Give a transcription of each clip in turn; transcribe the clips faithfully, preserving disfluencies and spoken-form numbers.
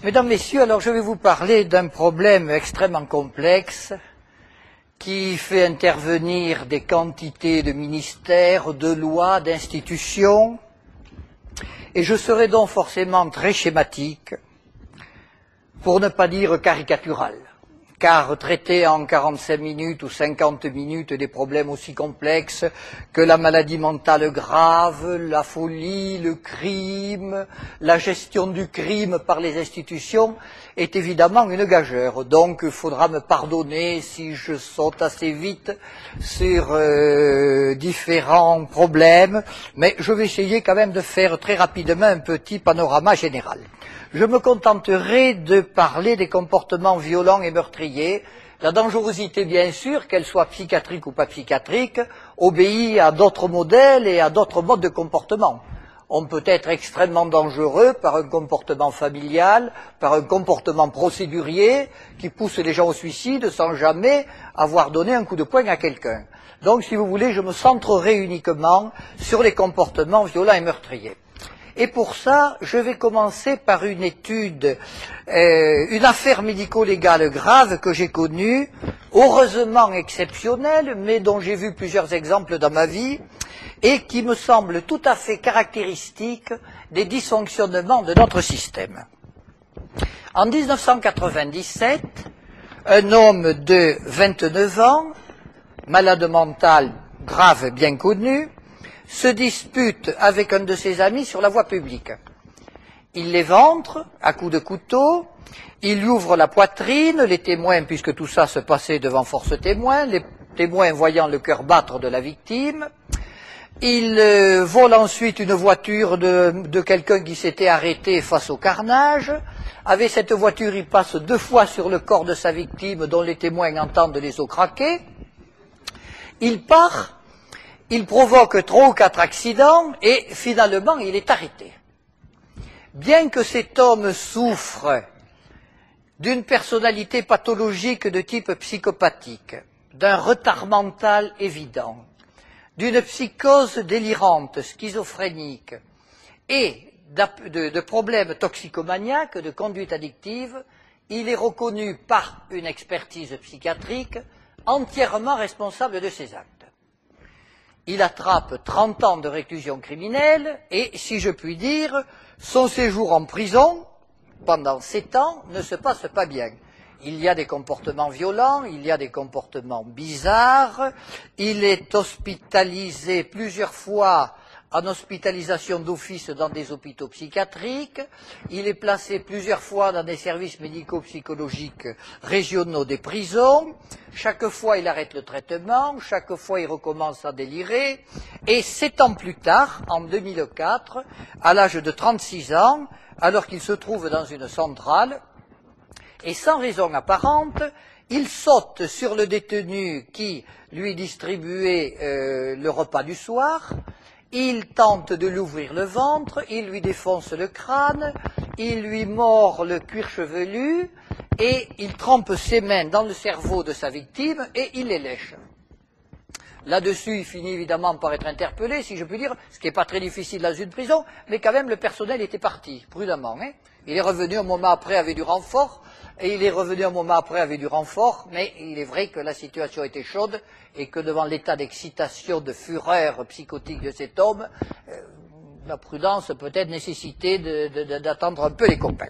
Mesdames, Messieurs, alors je vais vous parler d'un problème extrêmement complexe qui fait intervenir des quantités de ministères, de lois, d'institutions, et je serai donc forcément très schématique, pour ne pas dire caricatural, car traiter en quarante-cinq minutes ou cinquante minutes des problèmes aussi complexes que la maladie mentale grave, la folie, le crime, la gestion du crime par les institutions est évidemment une gageure. Donc il faudra me pardonner si je saute assez vite sur euh, différents problèmes, mais je vais essayer quand même de faire très rapidement un petit panorama général. Je me contenterai de parler des comportements violents et meurtriers. La dangerosité, bien sûr, qu'elle soit psychiatrique ou pas psychiatrique, obéit à d'autres modèles et à d'autres modes de comportement. On peut être extrêmement dangereux par un comportement familial, par un comportement procédurier qui pousse les gens au suicide sans jamais avoir donné un coup de poing à quelqu'un. Donc, si vous voulez, je me centrerai uniquement sur les comportements violents et meurtriers. Et pour ça, je vais commencer par une étude, euh, une affaire médico-légale grave que j'ai connue, heureusement exceptionnelle, mais dont j'ai vu plusieurs exemples dans ma vie, et qui me semble tout à fait caractéristique des dysfonctionnements de notre système. En mille neuf cent quatre-vingt-dix-sept, un homme de vingt-neuf ans, malade mental grave bien connu, se dispute avec un de ses amis sur la voie publique. Il l'éventre à coups de couteau, il lui ouvre la poitrine, les témoins, puisque tout ça se passait devant force témoins, les témoins voyant le cœur battre de la victime, il euh, vole ensuite une voiture de, de quelqu'un qui s'était arrêté face au carnage. Avec cette voiture, il passe deux fois sur le corps de sa victime, dont les témoins entendent les os craquer. Il part. Il provoque trois ou quatre accidents et finalement il est arrêté. Bien que cet homme souffre d'une personnalité pathologique de type psychopathique, d'un retard mental évident, d'une psychose délirante, schizophrénique et de, de problèmes toxicomaniaques, de conduite addictive, il est reconnu par une expertise psychiatrique entièrement responsable de ses actes. Il attrape trente ans de réclusion criminelle et, si je puis dire, son séjour en prison, pendant sept ans, ne se passe pas bien. Il y a des comportements violents, il y a des comportements bizarres, il est hospitalisé plusieurs fois en hospitalisation d'office dans des hôpitaux psychiatriques, il est placé plusieurs fois dans des services médico-psychologiques régionaux des prisons, chaque fois il arrête le traitement, chaque fois il recommence à délirer, et sept ans plus tard, en deux mille quatre, à l'âge de trente-six ans, alors qu'il se trouve dans une centrale, et sans raison apparente, il saute sur le détenu qui lui distribuait euh, le repas du soir. Il tente de lui ouvrir le ventre, il lui défonce le crâne, il lui mord le cuir chevelu et il trempe ses mains dans le cerveau de sa victime et il les lèche. Là-dessus, il finit évidemment par être interpellé, si je puis dire, ce qui n'est pas très difficile dans une prison, mais quand même le personnel était parti, prudemment. Hein. Il est revenu un moment après avec du renfort, et il est revenu un moment après avec du renfort, mais il est vrai que la situation était chaude et que devant l'état d'excitation, de fureur psychotique de cet homme, euh, la prudence peut-être nécessité de, de, de, d'attendre un peu les copains.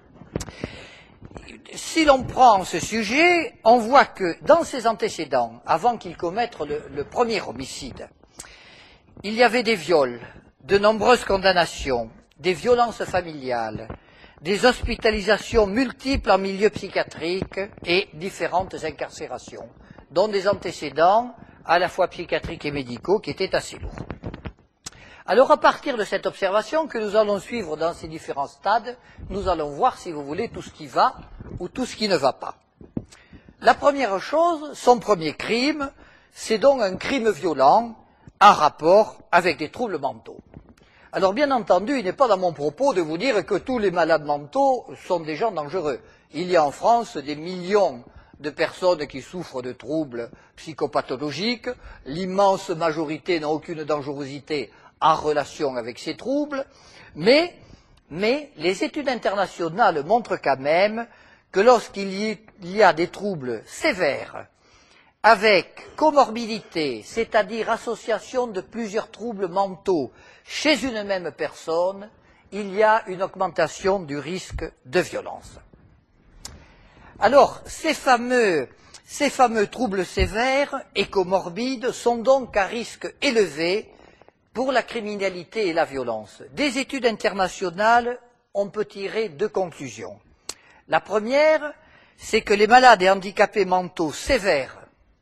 Si l'on prend ce sujet, on voit que dans ses antécédents, avant qu'il commette le, le premier homicide, il y avait des viols, de nombreuses condamnations, des violences familiales, des hospitalisations multiples en milieu psychiatrique et différentes incarcérations, dont des antécédents à la fois psychiatriques et médicaux qui étaient assez lourds. Alors à partir de cette observation que nous allons suivre dans ces différents stades, nous allons voir, si vous voulez, tout ce qui va ou tout ce qui ne va pas. La première chose, son premier crime, c'est donc un crime violent en rapport avec des troubles mentaux. Alors bien entendu, il n'est pas dans mon propos de vous dire que tous les malades mentaux sont des gens dangereux. Il y a en France des millions de personnes qui souffrent de troubles psychopathologiques, l'immense majorité n'a aucune dangerosité en relation avec ces troubles, mais mais les études internationales montrent quand même que lorsqu'il y a des troubles sévères, avec comorbidité, c'est-à-dire association de plusieurs troubles mentaux chez une même personne, il y a une augmentation du risque de violence. Alors, ces fameux, ces fameux troubles sévères et comorbides sont donc à risque élevé pour la criminalité et la violence. Des études internationales, on peut tirer deux conclusions. La première, c'est que les malades et handicapés mentaux sévères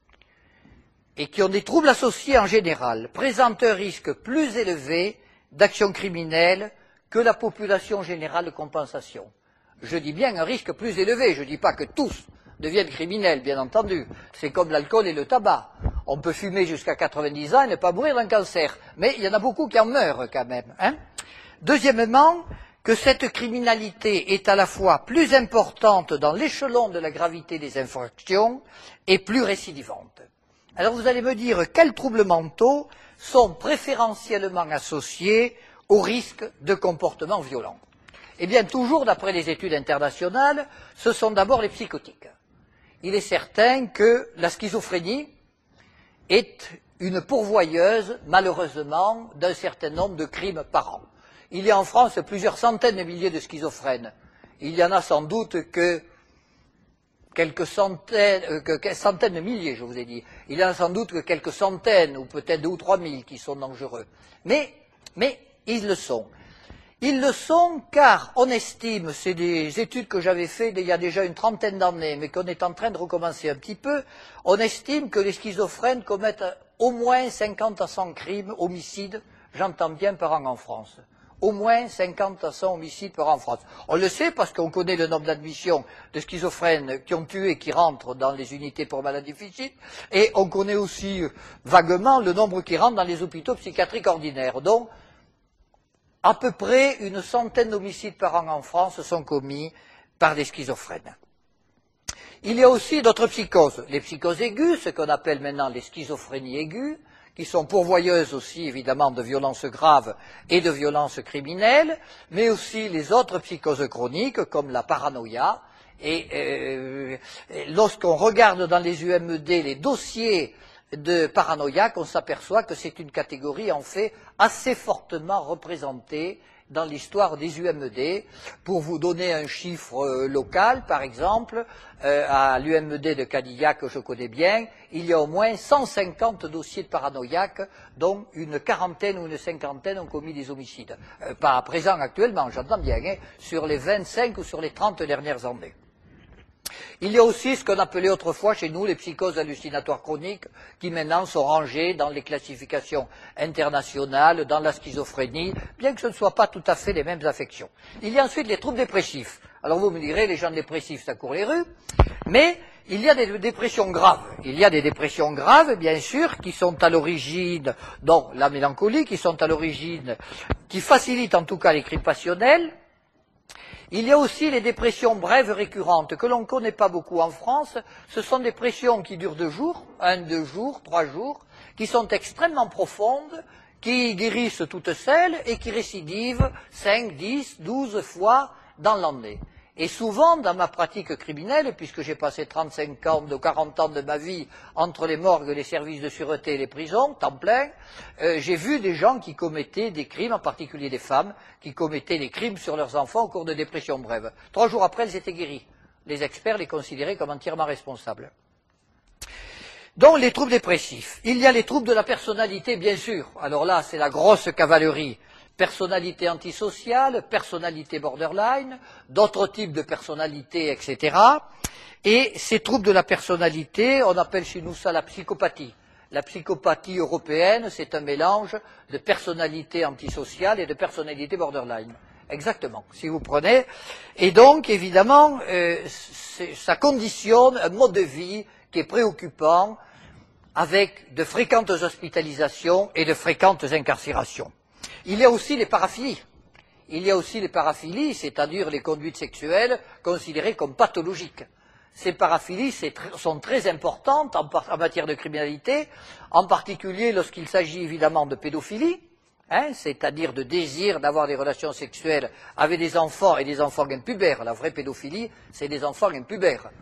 et qui ont des troubles associés en général présentent un risque plus élevé d'action criminelle que la population générale de compensation. Je dis bien un risque plus élevé, je ne dis pas que tous deviennent criminels, bien entendu. C'est comme l'alcool et le tabac. On peut fumer jusqu'à quatre-vingt-dix ans et ne pas mourir d'un cancer, mais il y en a beaucoup qui en meurent quand même. Hein. Deuxièmement, que cette criminalité est à la fois plus importante dans l'échelon de la gravité des infractions et plus récidivante. Alors vous allez me dire quels troubles mentaux sont préférentiellement associés au risque de comportement violent. Eh bien, toujours d'après les études internationales, ce sont d'abord les psychotiques. Il est certain que la schizophrénie est une pourvoyeuse, malheureusement, d'un certain nombre de crimes par an. Il y a en France plusieurs centaines de milliers de schizophrènes. Il y en a sans doute que quelques centaines, euh, que, centaines de milliers, je vous ai dit. Il y en a sans doute que quelques centaines, ou peut-être deux ou trois mille, qui sont dangereux. Mais, mais ils le sont. Ils le sont car on estime, c'est des études que j'avais faites il y a déjà une trentaine d'années, mais qu'on est en train de recommencer un petit peu, on estime que les schizophrènes commettent au moins cinquante à cent crimes, homicides, j'entends bien, par an en France. Au moins cinquante à cent homicides par an en France. On le sait parce qu'on connaît le nombre d'admissions de schizophrènes qui ont tué et qui rentrent dans les unités pour malades difficiles, et on connaît aussi vaguement le nombre qui rentrent dans les hôpitaux psychiatriques ordinaires. Donc, à peu près une centaine d'homicides par an en France sont commis par des schizophrènes. Il y a aussi d'autres psychoses, les psychoses aiguës, ce qu'on appelle maintenant les schizophrénies aiguës, qui sont pourvoyeuses aussi évidemment de violences graves et de violences criminelles, mais aussi les autres psychoses chroniques comme la paranoïa. Et euh, lorsqu'on regarde dans les U M E D les dossiers de paranoïaque, on s'aperçoit que c'est une catégorie en fait assez fortement représentée dans l'histoire des U M E D. Pour vous donner un chiffre euh, local, par exemple, euh, à l'U M E D de Cadillac, que je connais bien, il y a au moins cent cinquante dossiers de paranoïaque, dont une quarantaine ou une cinquantaine ont commis des homicides. Euh, pas à présent, actuellement, j'entends bien, hein, sur les vingt-cinq ou sur les trente dernières années. Il y a aussi ce qu'on appelait autrefois chez nous les psychoses hallucinatoires chroniques, qui maintenant sont rangées dans les classifications internationales, dans la schizophrénie, bien que ce ne soient pas tout à fait les mêmes affections. Il y a ensuite les troubles dépressifs. Alors vous me direz, les gens dépressifs, ça court les rues, mais il y a des dépressions graves. Il y a des dépressions graves, bien sûr, qui sont à l'origine, dont la mélancolie, qui sont à l'origine, qui facilitent en tout cas les crimes passionnels. Il y a aussi les dépressions brèves récurrentes que l'on ne connaît pas beaucoup en France. Ce sont des dépressions qui durent deux jours, un, deux jours, trois jours, qui sont extrêmement profondes, qui guérissent toutes seules et qui récidivent cinq, dix, douze fois dans l'année. Et souvent, dans ma pratique criminelle, puisque j'ai passé trente-cinq ans, de quarante ans de ma vie entre les morgues, les services de sûreté et les prisons, temps plein, euh, j'ai vu des gens qui commettaient des crimes, en particulier des femmes, qui commettaient des crimes sur leurs enfants au cours de dépressions brèves. Trois jours après, elles étaient guéries. Les experts les considéraient comme entièrement responsables. Donc, les troubles dépressifs. Il y a les troubles de la personnalité, bien sûr. Alors là, c'est la grosse cavalerie. Personnalité antisociale, personnalité borderline, d'autres types de personnalités, et cetera. Et ces troubles de la personnalité, on appelle chez nous ça la psychopathie. La psychopathie européenne, c'est un mélange de personnalité antisociale et de personnalité borderline. Exactement, si vous prenez. Et donc, évidemment, euh, ça conditionne un mode de vie qui est préoccupant, avec de fréquentes hospitalisations et de fréquentes incarcérations. Il y a aussi les paraphilies. Il y a aussi les paraphilies, c'est-à-dire les conduites sexuelles considérées comme pathologiques. Ces paraphilies tr- sont très importantes en, en matière de criminalité, en particulier lorsqu'il s'agit évidemment de pédophilie, hein, c'est-à-dire de désir d'avoir des relations sexuelles avec des enfants et des enfants impubères. La vraie pédophilie, c'est des enfants impubères.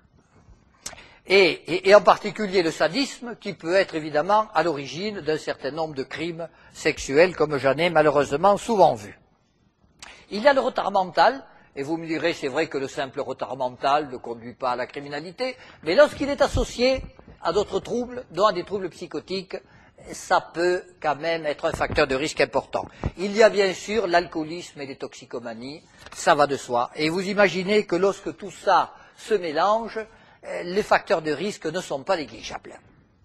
Et, et, et en particulier le sadisme, qui peut être évidemment à l'origine d'un certain nombre de crimes sexuels, comme j'en ai malheureusement souvent vu. Il y a le retard mental, et vous me direz, c'est vrai que le simple retard mental ne conduit pas à la criminalité, mais lorsqu'il est associé à d'autres troubles, dont à des troubles psychotiques, ça peut quand même être un facteur de risque important. Il y a bien sûr l'alcoolisme et les toxicomanies, ça va de soi. Et vous imaginez que lorsque tout ça se mélange, les facteurs de risque ne sont pas négligeables.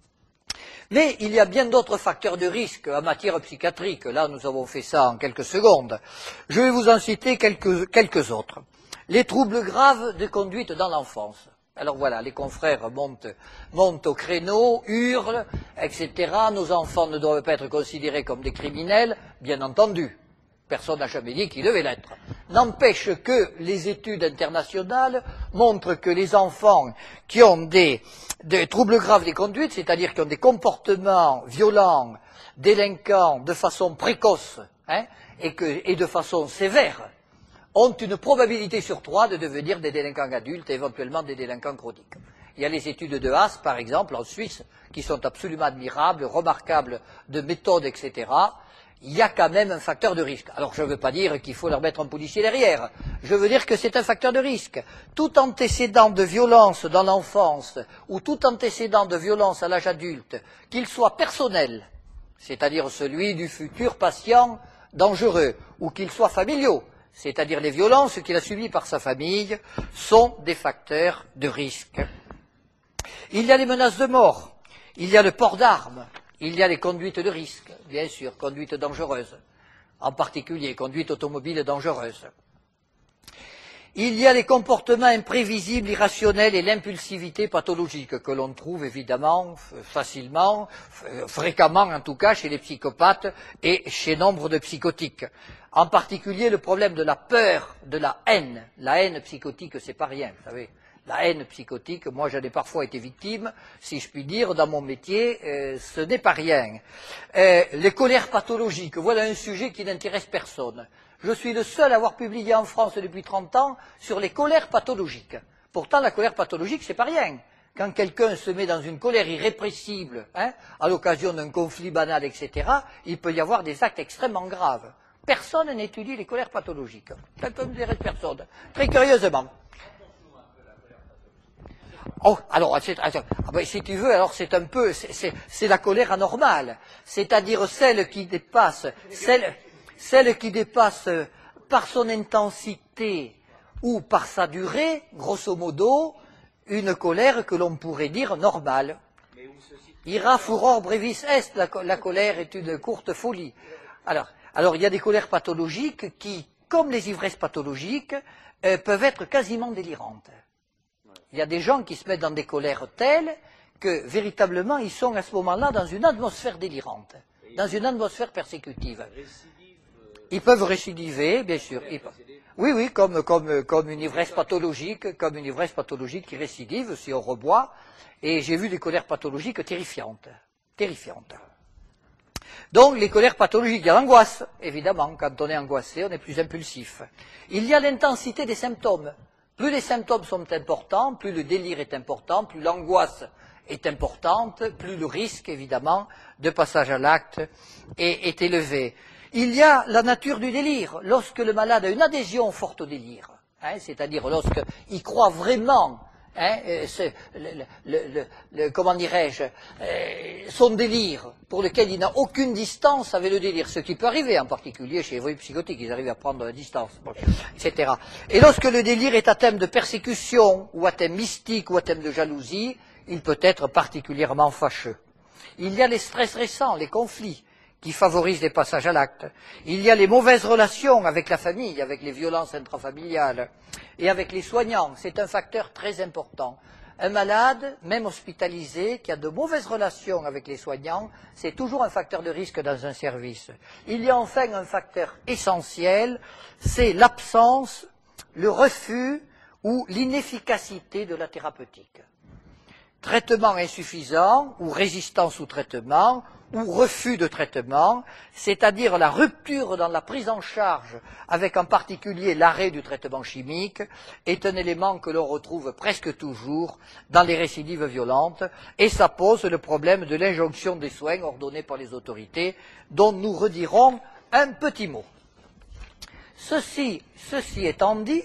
Mais il y a bien d'autres facteurs de risque en matière psychiatrique. Là, nous avons fait ça en quelques secondes. Je vais vous en citer quelques, quelques autres. Les troubles graves de conduite dans l'enfance. Alors voilà, les confrères montent, montent au créneau, hurlent, et cetera. Nos enfants ne doivent pas être considérés comme des criminels, bien entendu. Personne n'a jamais dit qu'ils devaient l'être. N'empêche que les études internationales montrent que les enfants qui ont des, des troubles graves des conduites, c'est-à-dire qui ont des comportements violents, délinquants de façon précoce, hein, et, que, et de façon sévère, ont une probabilité sur trois de devenir des délinquants adultes et éventuellement des délinquants chroniques. Il y a les études de Haas, par exemple, en Suisse, qui sont absolument admirables, remarquables de méthode, et cetera. Il y a quand même un facteur de risque. Alors je ne veux pas dire qu'il faut leur mettre un policier derrière. Je veux dire que c'est un facteur de risque. Tout antécédent de violence dans l'enfance ou tout antécédent de violence à l'âge adulte, qu'il soit personnel, c'est-à-dire celui du futur patient dangereux, ou qu'il soit familiaux, c'est-à-dire les violences qu'il a subies par sa famille, sont des facteurs de risque. Il y a les menaces de mort, il y a le port d'armes, il y a les conduites de risque, bien sûr, conduite dangereuse, en particulier conduite automobile dangereuse. Il y a les comportements imprévisibles, irrationnels et l'impulsivité pathologique que l'on trouve évidemment facilement, fréquemment en tout cas chez les psychopathes et chez nombre de psychotiques. En particulier le problème de la peur, de la haine. La haine psychotique, c'est pas rien, vous savez. La haine psychotique, moi j'en ai parfois été victime, si je puis dire, dans mon métier, euh, ce n'est pas rien. Euh, les colères pathologiques, voilà un sujet qui n'intéresse personne. Je suis le seul à avoir publié en France depuis trente ans sur les colères pathologiques. Pourtant, la colère pathologique, c'est pas rien. Quand quelqu'un se met dans une colère irrépressible, hein, à l'occasion d'un conflit banal, et cetera, il peut y avoir des actes extrêmement graves. Personne n'étudie les colères pathologiques. Ça ne m'intéresse personne. Très curieusement. Oh, alors, ah ben, si tu veux, alors c'est un peu, c'est la colère anormale, c'est-à-dire celle qui dépasse, celle, celle qui dépasse par son intensité ou par sa durée, grosso modo, une colère que l'on pourrait dire normale. Ira furor brevis est, la, la colère est une courte folie. Alors, alors, il y a des colères pathologiques qui, comme les ivresses pathologiques, euh, peuvent être quasiment délirantes. Il y a des gens qui se mettent dans des colères telles que, véritablement, ils sont à ce moment-là dans une atmosphère délirante, dans une atmosphère persécutive. Ils peuvent récidiver, bien sûr. Ils... Oui, oui, comme, comme, comme une ivresse pathologique, comme une ivresse pathologique qui récidive si on reboit. Et j'ai vu des colères pathologiques terrifiantes, terrifiantes. Donc, les colères pathologiques, il y a l'angoisse, évidemment. Quand on est angoissé, on est plus impulsif. Il y a l'intensité des symptômes. Plus les symptômes sont importants, plus le délire est important, plus l'angoisse est importante, plus le risque, évidemment, de passage à l'acte est, est élevé. Il y a la nature du délire. Lorsque le malade a une adhésion forte au délire, hein, c'est-à-dire lorsqu'il croit vraiment, hein, le, le, le, le, comment dirais-je, euh, son délire, pour lequel il n'a aucune distance avec le délire, ce qui peut arriver en particulier chez les voyous psychotiques, ils arrivent à prendre la distance, bon, et cetera. Et lorsque le délire est à thème de persécution, ou à thème mystique, ou à thème de jalousie, il peut être particulièrement fâcheux. Il y a les stress récents, les conflits, qui favorisent les passages à l'acte. Il y a les mauvaises relations avec la famille, avec les violences intrafamiliales, et avec les soignants. C'est un facteur très important. Un malade, même hospitalisé, qui a de mauvaises relations avec les soignants, c'est toujours un facteur de risque dans un service. Il y a enfin un facteur essentiel, c'est l'absence, le refus ou l'inefficacité de la thérapeutique. traitement insuffisant ou résistance au traitement ou refus de traitement, c'est-à-dire la rupture dans la prise en charge avec en particulier l'arrêt du traitement chimique, est un élément que l'on retrouve presque toujours dans les récidives violentes et ça pose le problème de l'injonction des soins ordonnés par les autorités dont nous redirons un petit mot. Ceci, ceci étant dit,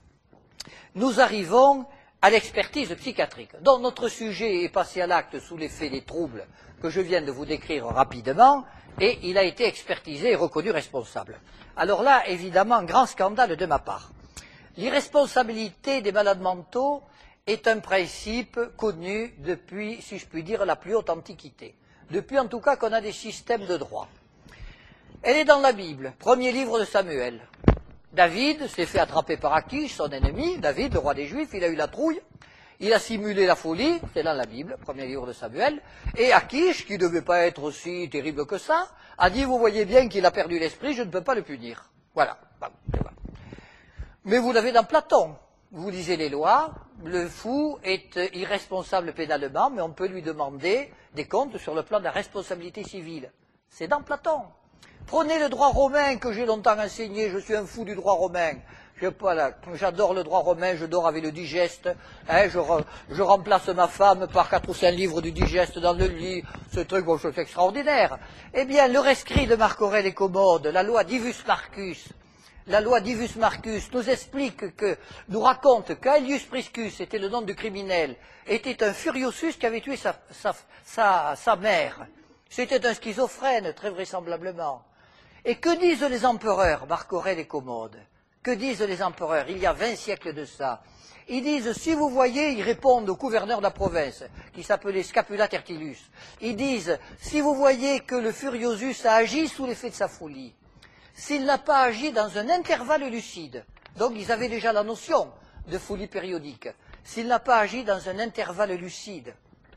nous arrivons à l'expertise psychiatrique, dont notre sujet est passé à l'acte sous l'effet des troubles que je viens de vous décrire rapidement, et il a été expertisé et reconnu responsable. Alors là, évidemment, grand scandale de ma part. L'irresponsabilité des malades mentaux est un principe connu depuis, si je puis dire, la plus haute antiquité, depuis en tout cas qu'on a des systèmes de droit. Elle est dans la Bible, premier livre de Samuel. David s'est fait attraper par Akish, son ennemi. David, le roi des Juifs, il a eu la trouille. Il a simulé la folie, c'est dans la Bible, premier livre de Samuel. Et Akish, qui ne devait pas être aussi terrible que ça, a dit, vous voyez bien qu'il a perdu l'esprit, je ne peux pas le punir. Voilà. Mais vous l'avez dans Platon. Vous lisez les lois, le fou est irresponsable pénalement, mais on peut lui demander des comptes sur le plan de la responsabilité civile. C'est dans Platon. Prenez le droit romain que j'ai longtemps enseigné, je suis un fou du droit romain. J'adore le droit romain, je dors avec le digeste, hein, je, re, je remplace ma femme par quatre ou cinq livres du digeste dans le lit, ce truc, bon, c'est extraordinaire. Eh bien, le rescrit de Marc Aurèle et Commode, la loi Divus Marcus, la loi Divus Marcus nous explique que, nous raconte qu'Aelius Priscus était le nom du criminel, était un furiosus qui avait tué sa, sa, sa, sa mère. C'était un schizophrène, très vraisemblablement. Et que disent les empereurs, Marc Aurèle et Commode? Que disent les empereurs, il y a vingt siècles de ça? Ils disent, si vous voyez, ils répondent au gouverneur de la province, qui s'appelait Scapula Tertillus. Ils disent, si vous voyez que le Furiosus a agi sous l'effet de sa folie, s'il n'a pas agi dans un intervalle lucide, donc ils avaient déjà la notion de folie périodique, s'il n'a pas agi dans un intervalle lucide,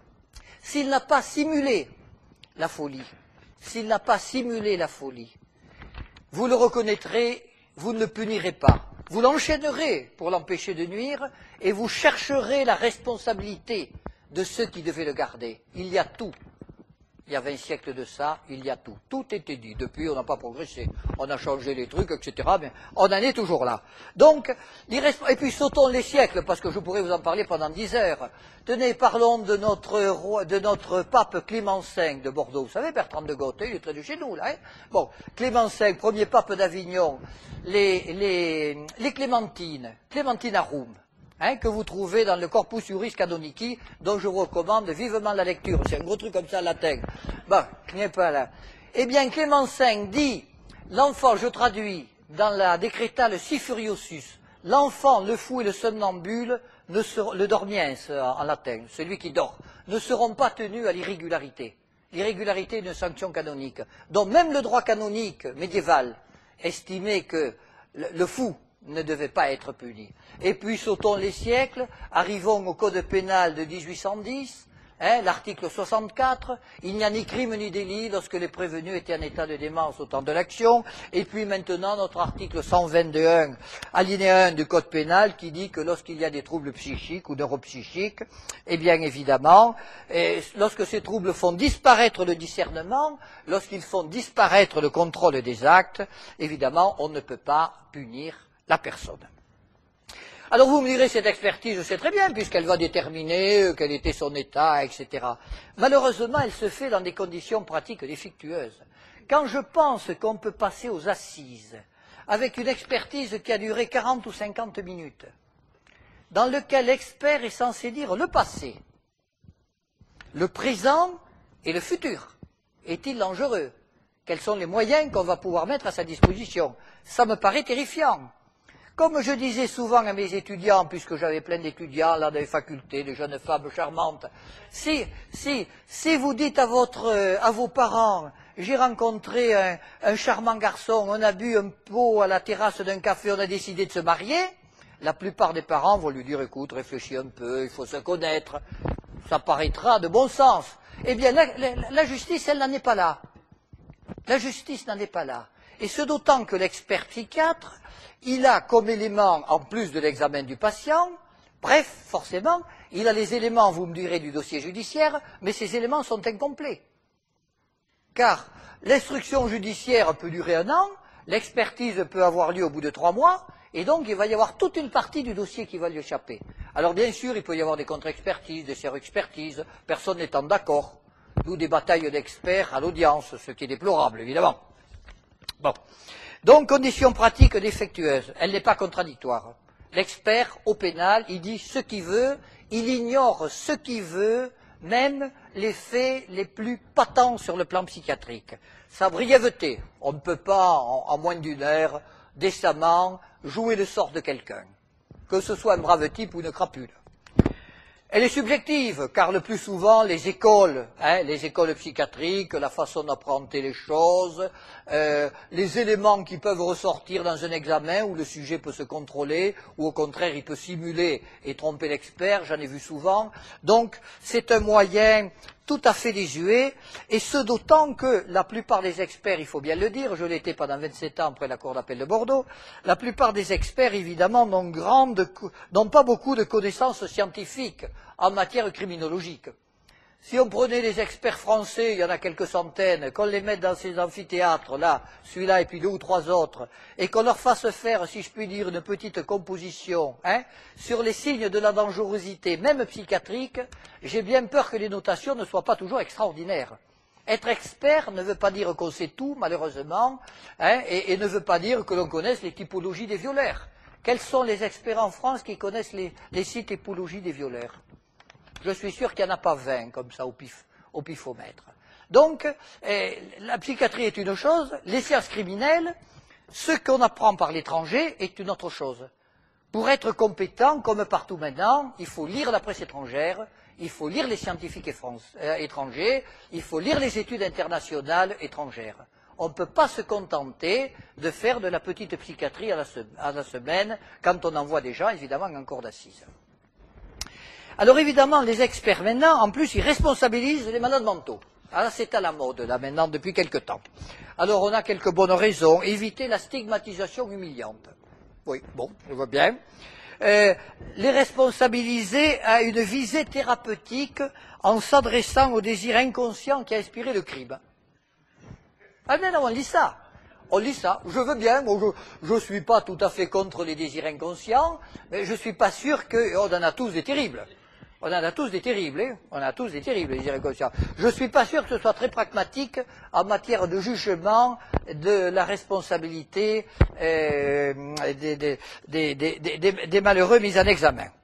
s'il n'a pas simulé la folie, s'il n'a pas simulé la folie, vous le reconnaîtrez, vous ne le punirez pas. Vous l'enchaînerez pour l'empêcher de nuire et vous chercherez la responsabilité de ceux qui devaient le garder. Il y a tout. Il y a vingt siècles de ça, il y a tout. Tout était dit. Depuis, on n'a pas progressé. On a changé les trucs, et cetera. Mais on en est toujours là. Donc, et puis sautons les siècles, parce que je pourrais vous en parler pendant dix heures. Tenez, parlons de notre roi, de notre pape Clément cinq de Bordeaux. Vous savez, Bertrand de Gothée, il est près de chez nous, là. Hein, bon, Clément cinq, premier pape d'Avignon. Les, les, les Clémentines, Clémentinarum. Hein, que vous trouvez dans le Corpus Juris Canonici, dont je vous recommande vivement la lecture. C'est un gros truc comme ça en latin. Bon, il n'est pas là. Eh bien, Clément cinq dit, l'enfant, je traduis dans la décrétale Si Furiosus, l'enfant, le fou et le somnambule, ne seront, le dormiens en latin, celui qui dort, ne seront pas tenus à l'irrégularité. L'irrégularité est une sanction canonique. Donc même le droit canonique médiéval estimait que le, le fou ne devait pas être puni. Et puis sautons les siècles, arrivons au code pénal de dix-huit cent dix, hein, l'article soixante-quatre, il n'y a ni crime ni délit lorsque les prévenus étaient en état de démence au temps de l'action, et puis maintenant notre article cent vingt-deux, alinéa un du code pénal qui dit que lorsqu'il y a des troubles psychiques ou neuropsychiques, eh bien évidemment, et lorsque ces troubles font disparaître le discernement, lorsqu'ils font disparaître le contrôle des actes, évidemment on ne peut pas punir la personne. Alors vous me direz, cette expertise, je sais très bien, puisqu'elle va déterminer quel était son état, et cetera. Malheureusement, elle se fait dans des conditions pratiques défectueuses. Quand je pense qu'on peut passer aux assises avec une expertise qui a duré quarante ou cinquante minutes, dans lequel l'expert est censé dire le passé, le présent et le futur, est-il dangereux? Quels sont les moyens qu'on va pouvoir mettre à sa disposition? Ça me paraît terrifiant. Comme je disais souvent à mes étudiants, puisque j'avais plein d'étudiants là dans les facultés, des jeunes femmes charmantes, si, si, si vous dites à, votre, à vos parents, j'ai rencontré un, un charmant garçon, on a bu un pot à la terrasse d'un café, on a décidé de se marier, la plupart des parents vont lui dire, écoute, réfléchis un peu, il faut se connaître, ça paraîtra de bon sens. Eh bien, la, la, la justice, elle n'en est pas là. La justice n'en est pas là. Et ce d'autant que l'expert psychiatre, il a comme élément, en plus de l'examen du patient, bref, forcément, il a les éléments, vous me direz, du dossier judiciaire, mais ces éléments sont incomplets. Car l'instruction judiciaire peut durer un an, l'expertise peut avoir lieu au bout de trois mois, et donc il va y avoir toute une partie du dossier qui va lui échapper. Alors bien sûr, il peut y avoir des contre-expertises, des sur-expertises, personne n'étant d'accord, d'où des batailles d'experts à l'audience, ce qui est déplorable, évidemment. Bon. Donc, condition pratique défectueuse, elle n'est pas contradictoire. L'expert, au pénal, il dit ce qu'il veut, il ignore ce qu'il veut, même les faits les plus patents sur le plan psychiatrique. Sa brièveté, on ne peut pas, en, en moins d'une heure, décemment, jouer le sort de quelqu'un, que ce soit un brave type ou une crapule. Elle est subjective, car le plus souvent, les écoles, hein, les écoles psychiatriques, la façon d'apprendre les choses, euh, les éléments qui peuvent ressortir dans un examen où le sujet peut se contrôler, ou au contraire, il peut simuler et tromper l'expert, j'en ai vu souvent. Donc, c'est un moyen tout à fait désuet, et ce d'autant que la plupart des experts, il faut bien le dire, je l'étais pendant vingt-sept ans près de la Cour d'appel de Bordeaux, la plupart des experts, évidemment, n'ont grande, n'ont pas beaucoup de connaissances scientifiques en matière criminologique. Si on prenait les experts français, il y en a quelques centaines, qu'on les mette dans ces amphithéâtres, là, celui-là et puis deux ou trois autres, et qu'on leur fasse faire, si je puis dire, une petite composition hein, sur les signes de la dangerosité, même psychiatrique, j'ai bien peur que les notations ne soient pas toujours extraordinaires. Être expert ne veut pas dire qu'on sait tout, malheureusement, hein, et, et ne veut pas dire que l'on connaisse les typologies des violeurs. Quels sont les experts en France qui connaissent les, les six typologies des violeurs? Je suis sûr qu'il n'y en a pas vingt comme ça au, pif, au pifomètre. Donc, eh, la psychiatrie est une chose, les sciences criminelles, ce qu'on apprend par l'étranger est une autre chose. Pour être compétent, comme partout maintenant, il faut lire la presse étrangère, il faut lire les scientifiques euh, étrangers, il faut lire les études internationales étrangères. On ne peut pas se contenter de faire de la petite psychiatrie à la, se à la semaine, quand on en voit des gens, évidemment, en cour d'assises. Alors évidemment, les experts maintenant, en plus, ils responsabilisent les malades mentaux. Alors c'est à la mode, là, maintenant, depuis quelque temps. Alors on a quelques bonnes raisons. Éviter la stigmatisation humiliante. Oui, bon, je vois bien. Euh, les responsabiliser à une visée thérapeutique en s'adressant au désir inconscient qui a inspiré le crime. Ah ben non, on lit ça. On lit ça. Je veux bien, moi, je ne suis pas tout à fait contre les désirs inconscients, mais je ne suis pas sûr qu'on en a tous des terribles. On en a tous des terribles, hein. On en a tous des terribles, désirs inconscients. Je ne suis pas sûr que ce soit très pragmatique en matière de jugement de la responsabilité euh, des, des, des, des, des, des malheureux mis en examen.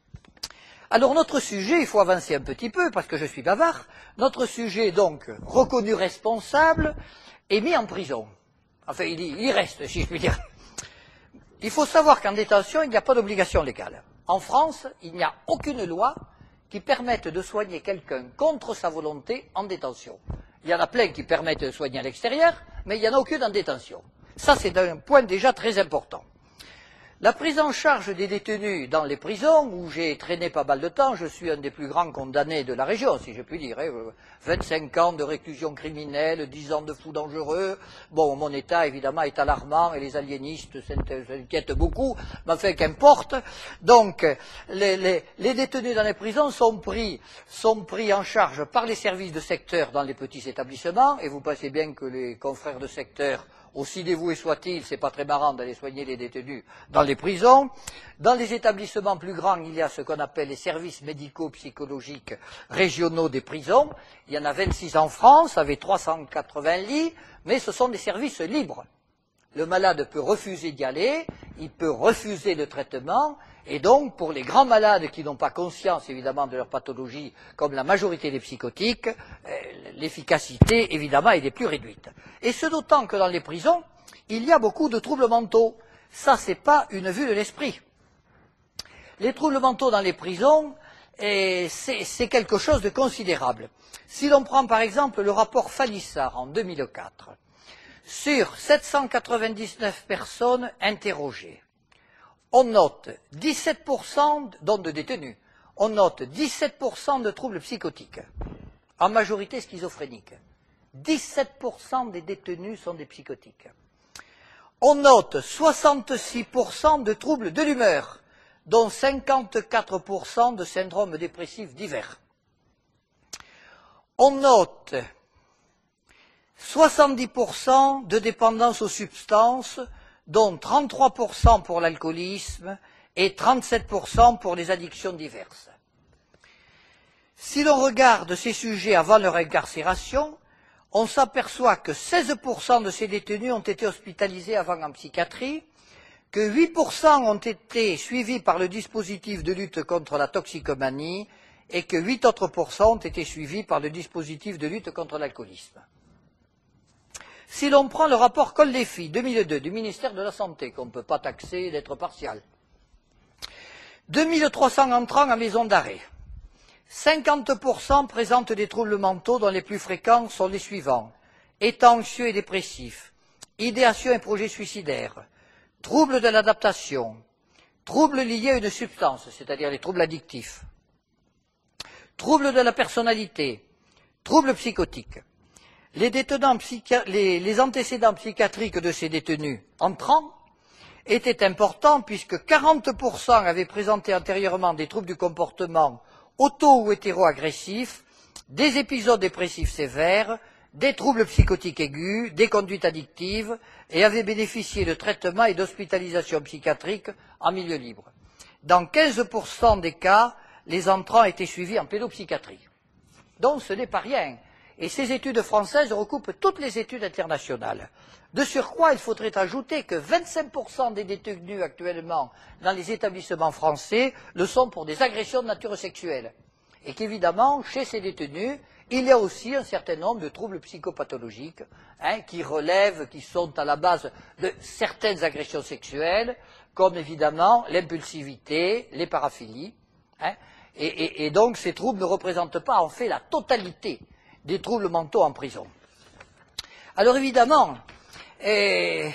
Alors notre sujet, il faut avancer un petit peu parce que je suis bavard, notre sujet donc reconnu responsable est mis en prison. Enfin, il y, il y reste, si je puis dire. Il faut savoir qu'en détention, il n'y a pas d'obligation légale. En France, il n'y a aucune loi qui permette de soigner quelqu'un contre sa volonté en détention. Il y en a plein qui permettent de soigner à l'extérieur, mais il n'y en a aucune en détention. Ça, c'est un point déjà très important. La prise en charge des détenus dans les prisons, où j'ai traîné pas mal de temps, je suis un des plus grands condamnés de la région, si je puis dire. Hein, vingt-cinq ans de réclusion criminelle, dix ans de fous dangereux. Bon, mon état, évidemment, est alarmant et les aliénistes s'inquiètent beaucoup, mais enfin, qu'importe. Donc, les, les, les détenus dans les prisons sont pris, sont pris en charge par les services de secteur dans les petits établissements, et vous pensez bien que les confrères de secteur, aussi dévoués soient-ils, c'est pas très marrant d'aller soigner les détenus dans les prisons. Dans les établissements plus grands, il y a ce qu'on appelle les services médico-psychologiques régionaux des prisons. Il y en a vingt-six en France, avec trois cent quatre-vingts lits, mais ce sont des services libres. Le malade peut refuser d'y aller, il peut refuser le traitement, et donc, pour les grands malades qui n'ont pas conscience, évidemment, de leur pathologie, comme la majorité des psychotiques, l'efficacité, évidemment, est des plus réduites. Et ce d'autant que dans les prisons, il y a beaucoup de troubles mentaux. Ça, c'est pas une vue de l'esprit. Les troubles mentaux dans les prisons, c'est quelque chose de considérable. Si l'on prend, par exemple, le rapport Falissard en deux mille quatre, sur sept cent quatre-vingt-dix-neuf personnes interrogées, on note dix-sept pour cent, dont de détenus, on note dix-sept pour cent de troubles psychotiques, en majorité schizophréniques. dix-sept pour cent des détenus sont des psychotiques. On note soixante-six pour cent de troubles de l'humeur, dont cinquante-quatre pour cent de syndromes dépressifs divers. On note soixante-dix pour cent de dépendance aux substances, dont trente-trois pour cent pour l'alcoolisme et trente-sept pour cent pour les addictions diverses. Si l'on regarde ces sujets avant leur incarcération, on s'aperçoit que seize pour cent de ces détenus ont été hospitalisés avant en psychiatrie, que huit pour cent ont été suivis par le dispositif de lutte contre la toxicomanie et que huit autres pourcents ont été suivis par le dispositif de lutte contre l'alcoolisme. Si l'on prend le rapport Coldefi deux mille deux du ministère de la Santé, qu'on ne peut pas taxer d'être partial, deux mille trois cents entrants en maison d'arrêt, cinquante pour cent présentent des troubles mentaux dont les plus fréquents sont les suivants: état anxieux et dépressif, idéation et projets suicidaires, troubles de l'adaptation, troubles liés à une substance, c'est-à-dire les troubles addictifs, troubles de la personnalité, troubles psychotiques. Les, détenants psychi- les, les antécédents psychiatriques de ces détenus entrants étaient importants puisque quarante pour cent avaient présenté antérieurement des troubles du comportement auto- ou hétéro-agressifs, des épisodes dépressifs sévères, des troubles psychotiques aigus, des conduites addictives et avaient bénéficié de traitements et d'hospitalisation psychiatrique en milieu libre. Dans quinze pour cent des cas, les entrants étaient suivis en pédopsychiatrie. Donc ce n'est pas rien. Et ces études françaises recoupent toutes les études internationales. De surcroît, il faudrait ajouter que vingt-cinq pour cent des détenus actuellement dans les établissements français le sont pour des agressions de nature sexuelle. Et qu'évidemment, chez ces détenus, il y a aussi un certain nombre de troubles psychopathologiques hein, qui relèvent, qui sont à la base de certaines agressions sexuelles, comme évidemment l'impulsivité, les paraphilies. Hein, et, et, et donc ces troubles ne représentent pas en fait la totalité des troubles mentaux en prison. Alors évidemment, eh,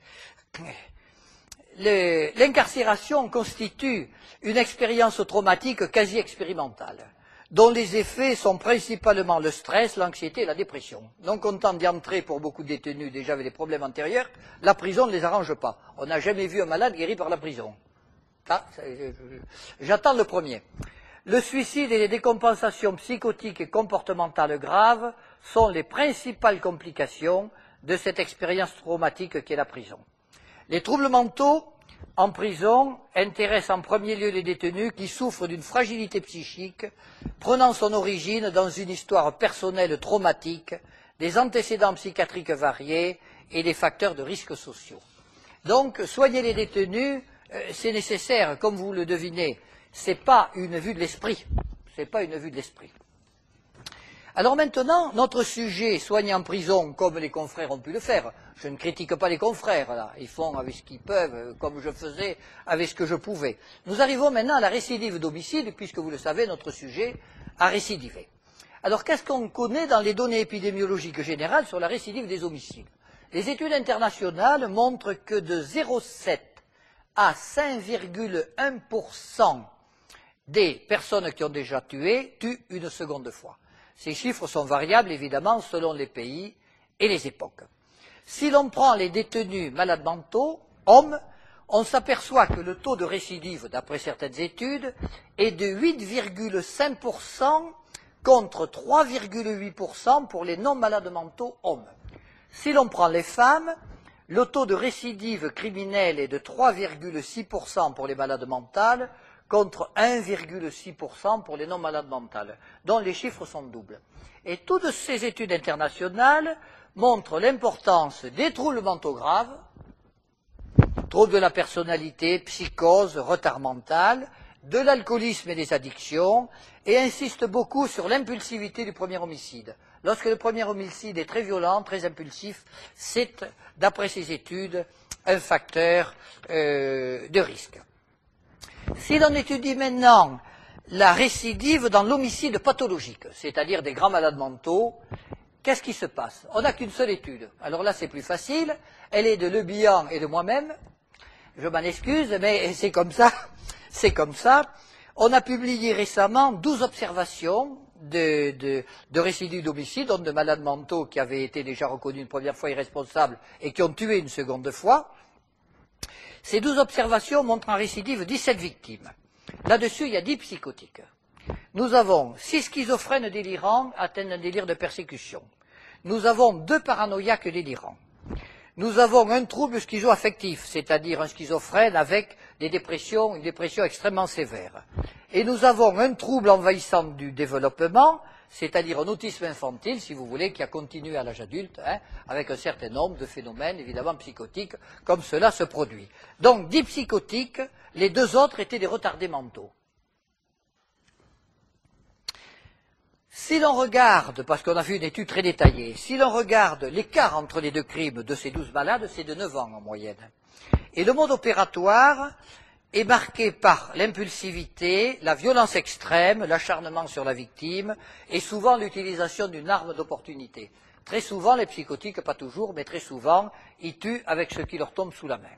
l'incarcération constitue une expérience traumatique quasi expérimentale, dont les effets sont principalement le stress, l'anxiété et la dépression. Non content d'y entrer pour beaucoup de détenus déjà avec des problèmes antérieurs, la prison ne les arrange pas. On n'a jamais vu un malade guéri par la prison. Ah, j'attends le premier. Le suicide et les décompensations psychotiques et comportementales graves sont les principales complications de cette expérience traumatique qu'est la prison. Les troubles mentaux en prison intéressent en premier lieu les détenus qui souffrent d'une fragilité psychique prenant son origine dans une histoire personnelle traumatique, des antécédents psychiatriques variés et des facteurs de risques sociaux. Donc, soigner les détenus, euh, c'est nécessaire, comme vous le devinez. Ce n'est pas une vue de l'esprit. Ce n'est pas une vue de l'esprit. Alors maintenant, notre sujet, soigner en prison, comme les confrères ont pu le faire. Je ne critique pas les confrères, là. Ils font avec ce qu'ils peuvent, comme je faisais, avec ce que je pouvais. Nous arrivons maintenant à la récidive d'homicide, puisque vous le savez, notre sujet a récidivé. Alors qu'est-ce qu'on connaît dans les données épidémiologiques générales sur la récidive des homicides? Les études internationales montrent que de zéro virgule sept à cinq virgule un pour cent des personnes qui ont déjà tué tuent une seconde fois. Ces chiffres sont variables, évidemment, selon les pays et les époques. Si l'on prend les détenus malades mentaux, hommes, on s'aperçoit que le taux de récidive, d'après certaines études, est de huit virgule cinq pour cent contre trois virgule huit pour cent pour les non-malades mentaux hommes. Si l'on prend les femmes, le taux de récidive criminelle est de trois virgule six pour cent pour les malades mentales, contre un virgule six pour cent pour les non-malades mentales, dont les chiffres sont doubles. Et toutes ces études internationales montrent l'importance des troubles mentaux graves, troubles de la personnalité, psychose, retard mental, de l'alcoolisme et des addictions, et insistent beaucoup sur l'impulsivité du premier homicide. Lorsque le premier homicide est très violent, très impulsif, c'est, d'après ces études, un facteur euh, de risque. Si l'on étudie maintenant la récidive dans l'homicide pathologique, c'est-à-dire des grands malades mentaux, qu'est-ce qui se passe? On n'a qu'une seule étude. Alors là, c'est plus facile. Elle est de Le Bihan et de moi-même. Je m'en excuse, mais c'est comme ça. C'est comme ça. On a publié récemment douze observations de, de, de récidive d'homicide, donc de malades mentaux qui avaient été déjà reconnus une première fois irresponsables et qui ont tué une seconde fois. Ces douze observations montrent en récidive dix-sept victimes. Là-dessus, il y a dix psychotiques. Nous avons six schizophrènes délirants atteints d'un délire de persécution. Nous avons deux paranoïaques délirants. Nous avons un trouble schizoaffectif, c'est-à-dire un schizophrène avec des dépressions, une dépression extrêmement sévère. Et nous avons un trouble envahissant du développement, c'est-à-dire un autisme infantile, si vous voulez, qui a continué à l'âge adulte, hein, avec un certain nombre de phénomènes, évidemment, psychotiques, comme cela se produit. Donc, dix psychotiques, les deux autres étaient des retardés mentaux. Si l'on regarde, parce qu'on a fait une étude très détaillée, si l'on regarde l'écart entre les deux crimes de ces douze malades, c'est de neuf ans en moyenne. Et le mode opératoire est marqué par l'impulsivité, la violence extrême, l'acharnement sur la victime et souvent l'utilisation d'une arme d'opportunité. Très souvent, les psychotiques, pas toujours, mais très souvent, ils tuent avec ce qui leur tombe sous la main.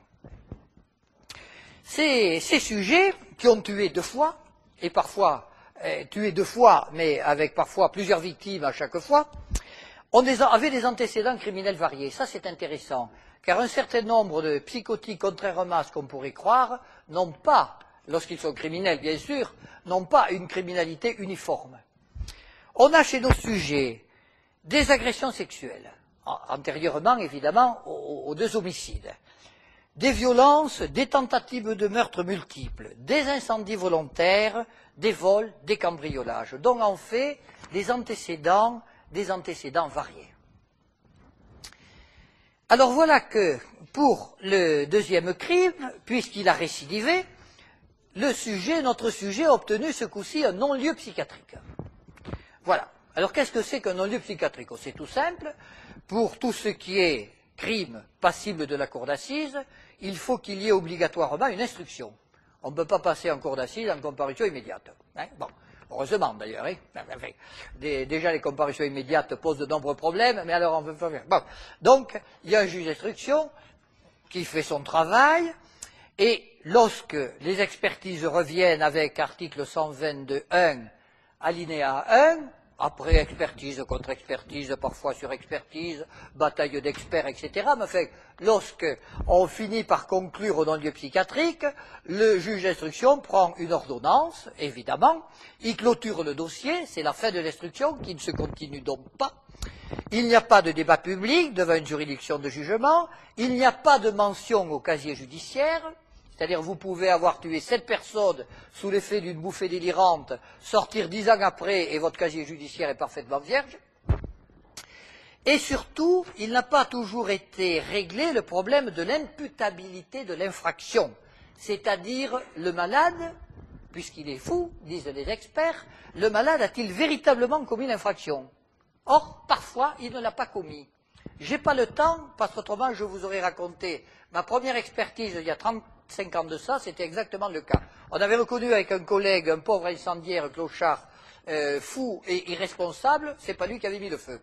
Ces, ces sujets qui ont tué deux fois, et parfois euh, tué deux fois, mais avec parfois plusieurs victimes à chaque fois, ont des, avaient des antécédents criminels variés. Ça, c'est intéressant. Car un certain nombre de psychotiques, contrairement à ce qu'on pourrait croire, n'ont pas, lorsqu'ils sont criminels bien sûr, n'ont pas une criminalité uniforme. On a chez nos sujets des agressions sexuelles, antérieurement évidemment aux, aux deux homicides, des violences, des tentatives de meurtre multiples, des incendies volontaires, des vols, des cambriolages. Donc en fait, des antécédents, des antécédents variés. Alors voilà que, pour le deuxième crime, puisqu'il a récidivé, le sujet, notre sujet a obtenu ce coup-ci un non-lieu psychiatrique. Voilà. Alors qu'est-ce que c'est qu'un non-lieu psychiatrique? C'est tout simple. Pour tout ce qui est crime passible de la cour d'assises, il faut qu'il y ait obligatoirement une instruction. On ne peut pas passer en cour d'assises en comparution immédiate. Hein, bon. Heureusement d'ailleurs. Hein. Enfin, des, déjà les comparutions immédiates posent de nombreux problèmes, mais alors on veut pas faire. Bon. Donc, il y a un juge d'instruction qui fait son travail, et lorsque les expertises reviennent avec article cent vingt-deux un, alinéa un, après expertise, contre-expertise, parfois sur-expertise, bataille d'experts, et cetera. Mais enfin, lorsque on finit par conclure au non-lieu psychiatrique, le juge d'instruction prend une ordonnance, évidemment, il clôture le dossier, c'est la fin de l'instruction qui ne se continue donc pas. Il n'y a pas de débat public devant une juridiction de jugement, il n'y a pas de mention au casier judiciaire. C'est-à-dire vous pouvez avoir tué sept personnes sous l'effet d'une bouffée délirante, sortir dix ans après et votre casier judiciaire est parfaitement vierge. Et surtout, il n'a pas toujours été réglé le problème de l'imputabilité de l'infraction. C'est-à-dire le malade, puisqu'il est fou, disent les experts, le malade a-t-il véritablement commis l'infraction? Or, parfois, il ne l'a pas commis. J'ai pas le temps, parce qu'autrement je vous aurais raconté ma première expertise il y a trente-cinq ans de ça, c'était exactement le cas. On avait reconnu avec un collègue un pauvre incendiaire, clochard, euh, fou et irresponsable, c'est pas lui qui avait mis le feu.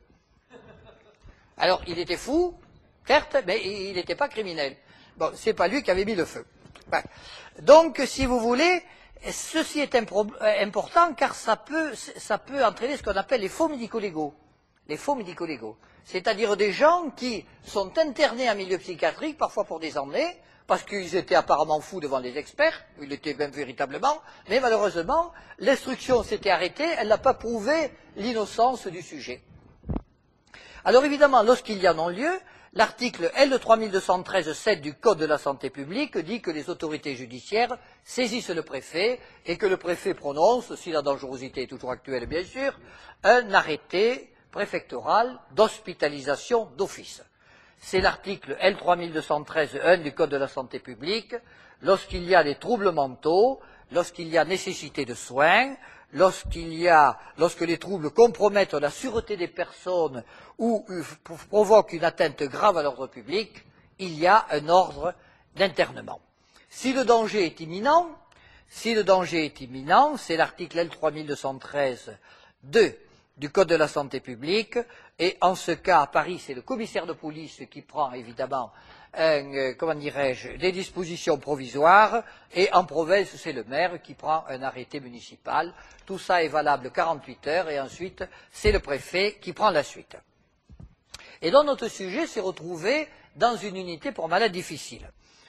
Alors il était fou, certes, mais il n'était pas criminel. Bon, c'est pas lui qui avait mis le feu. Ben. Donc, si vous voulez, ceci est important car ça peut, ça peut entraîner ce qu'on appelle les faux médico-légaux. Les faux médico-légaux. C'est-à-dire des gens qui sont internés en milieu psychiatrique, parfois pour des années, parce qu'ils étaient apparemment fous devant les experts, ils l'étaient même véritablement, mais malheureusement, l'instruction s'était arrêtée, elle n'a pas prouvé l'innocence du sujet. Alors évidemment, lorsqu'il y a non-lieu, l'article L trois mille deux cent treize sept du Code de la santé publique dit que les autorités judiciaires saisissent le préfet et que le préfet prononce, si la dangerosité est toujours actuelle bien sûr, un arrêté préfectoral d'hospitalisation d'office. C'est l'article L trois mille deux cent treize un du Code de la santé publique. Lorsqu'il y a des troubles mentaux, lorsqu'il y a nécessité de soins, lorsqu'il y a, lorsque les troubles compromettent la sûreté des personnes ou provoquent une atteinte grave à l'ordre public, il y a un ordre d'internement. Si le danger est imminent, si le danger est imminent, c'est l'article L trois mille deux cent treize deux du Code de la santé publique, et en ce cas, à Paris, c'est le commissaire de police qui prend évidemment un, euh, comment dirais-je, des dispositions provisoires, et en province, c'est le maire qui prend un arrêté municipal. Tout ça est valable quarante-huit heures, et ensuite, c'est le préfet qui prend la suite. Et donc, notre sujet s'est retrouvé dans une unité pour malades difficiles.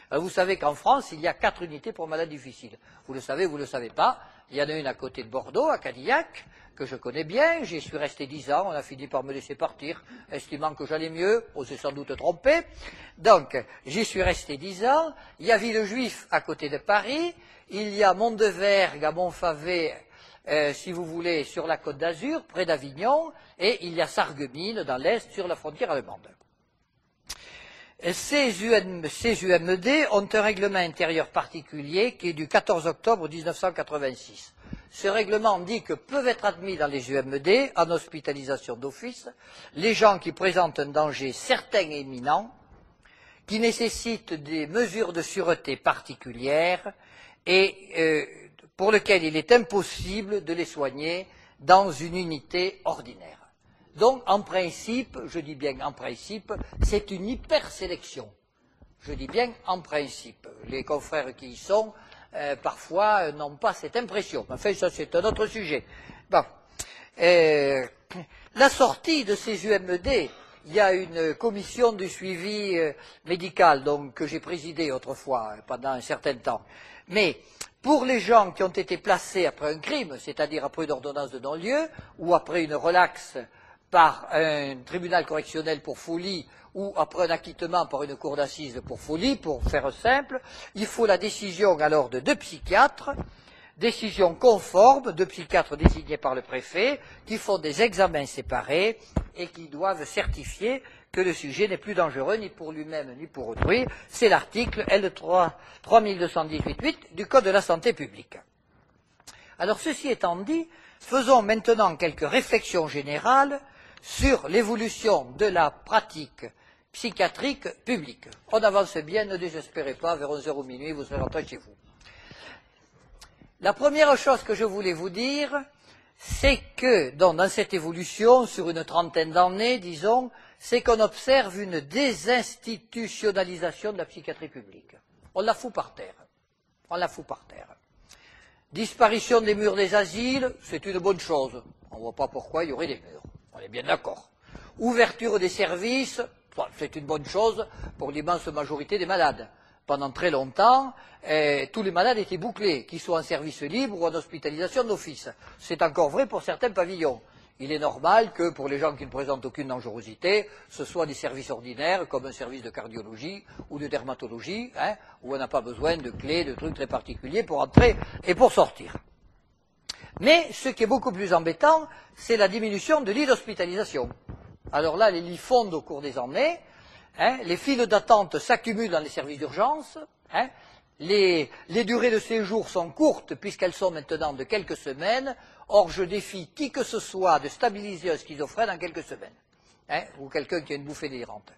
Alors, vous savez qu'en France, il y a quatre unités pour malades difficiles. Vous le savez, vous ne le savez pas. Il y en a une à côté de Bordeaux, à Cadillac, que je connais bien. J'y suis resté dix ans. On a fini par me laisser partir, estimant que j'allais mieux. On s'est sans doute trompé. Donc, j'y suis resté dix ans. Il y a Villejuif à côté de Paris. Il y a Mondevergue à Montfavet, euh, si vous voulez, sur la Côte d'Azur, près d'Avignon. Et il y a Sarreguemines dans l'Est, sur la frontière allemande. Ces, U M, ces U M E D ont un règlement intérieur particulier qui est du quatorze octobre mille neuf cent quatre-vingt-six. Ce règlement dit que peuvent être admis dans les U M E D, en hospitalisation d'office, les gens qui présentent un danger certain et imminent, qui nécessitent des mesures de sûreté particulières et euh, pour lesquelles il est impossible de les soigner dans une unité ordinaire. Donc, en principe, je dis bien en principe, c'est une hypersélection. Je dis bien en principe. Les confrères qui y sont, euh, parfois, euh, n'ont pas cette impression. Enfin, ça, c'est un autre sujet. Bon. Euh, la sortie de ces U M E D, il y a une commission de suivi euh, médical, donc, que j'ai présidée autrefois, pendant un certain temps. Mais, pour les gens qui ont été placés après un crime, c'est-à-dire après une ordonnance de non-lieu, ou après une relaxe par un tribunal correctionnel pour folie ou après un acquittement par une cour d'assises pour folie, pour faire simple, il faut la décision alors de deux psychiatres, décision conforme, deux psychiatres désignés par le préfet, qui font des examens séparés et qui doivent certifier que le sujet n'est plus dangereux ni pour lui-même ni pour autrui. C'est l'article L trois mille deux cent dix-huit point huit du Code de la santé publique. Alors, ceci étant dit, faisons maintenant quelques réflexions générales sur l'évolution de la pratique psychiatrique publique. On avance bien, ne désespérez pas, vers onze heures ou minuit, vous serez rentré chez vous. La première chose que je voulais vous dire, c'est que donc, dans cette évolution, sur une trentaine d'années, disons, c'est qu'on observe une désinstitutionnalisation de la psychiatrie publique. On la fout par terre. On la fout par terre. Disparition des murs des asiles, c'est une bonne chose. On ne voit pas pourquoi il y aurait des murs. On est bien d'accord. Ouverture des services, c'est une bonne chose pour l'immense majorité des malades. Pendant très longtemps, eh, tous les malades étaient bouclés, qu'ils soient en service libre ou en hospitalisation d'office. C'est encore vrai pour certains pavillons. Il est normal que pour les gens qui ne présentent aucune dangerosité, ce soit des services ordinaires comme un service de cardiologie ou de dermatologie, hein, où on n'a pas besoin de clés, de trucs très particuliers pour entrer et pour sortir. Mais ce qui est beaucoup plus embêtant, c'est la diminution de lits d'hospitalisation. Alors là, les lits fondent au cours des années, hein, les files d'attente s'accumulent dans les services d'urgence, hein, les, les durées de séjour sont courtes puisqu'elles sont maintenant de quelques semaines. Or, je défie qui que ce soit de stabiliser un schizophrène en quelques semaines, hein, ou quelqu'un qui a une bouffée délirante.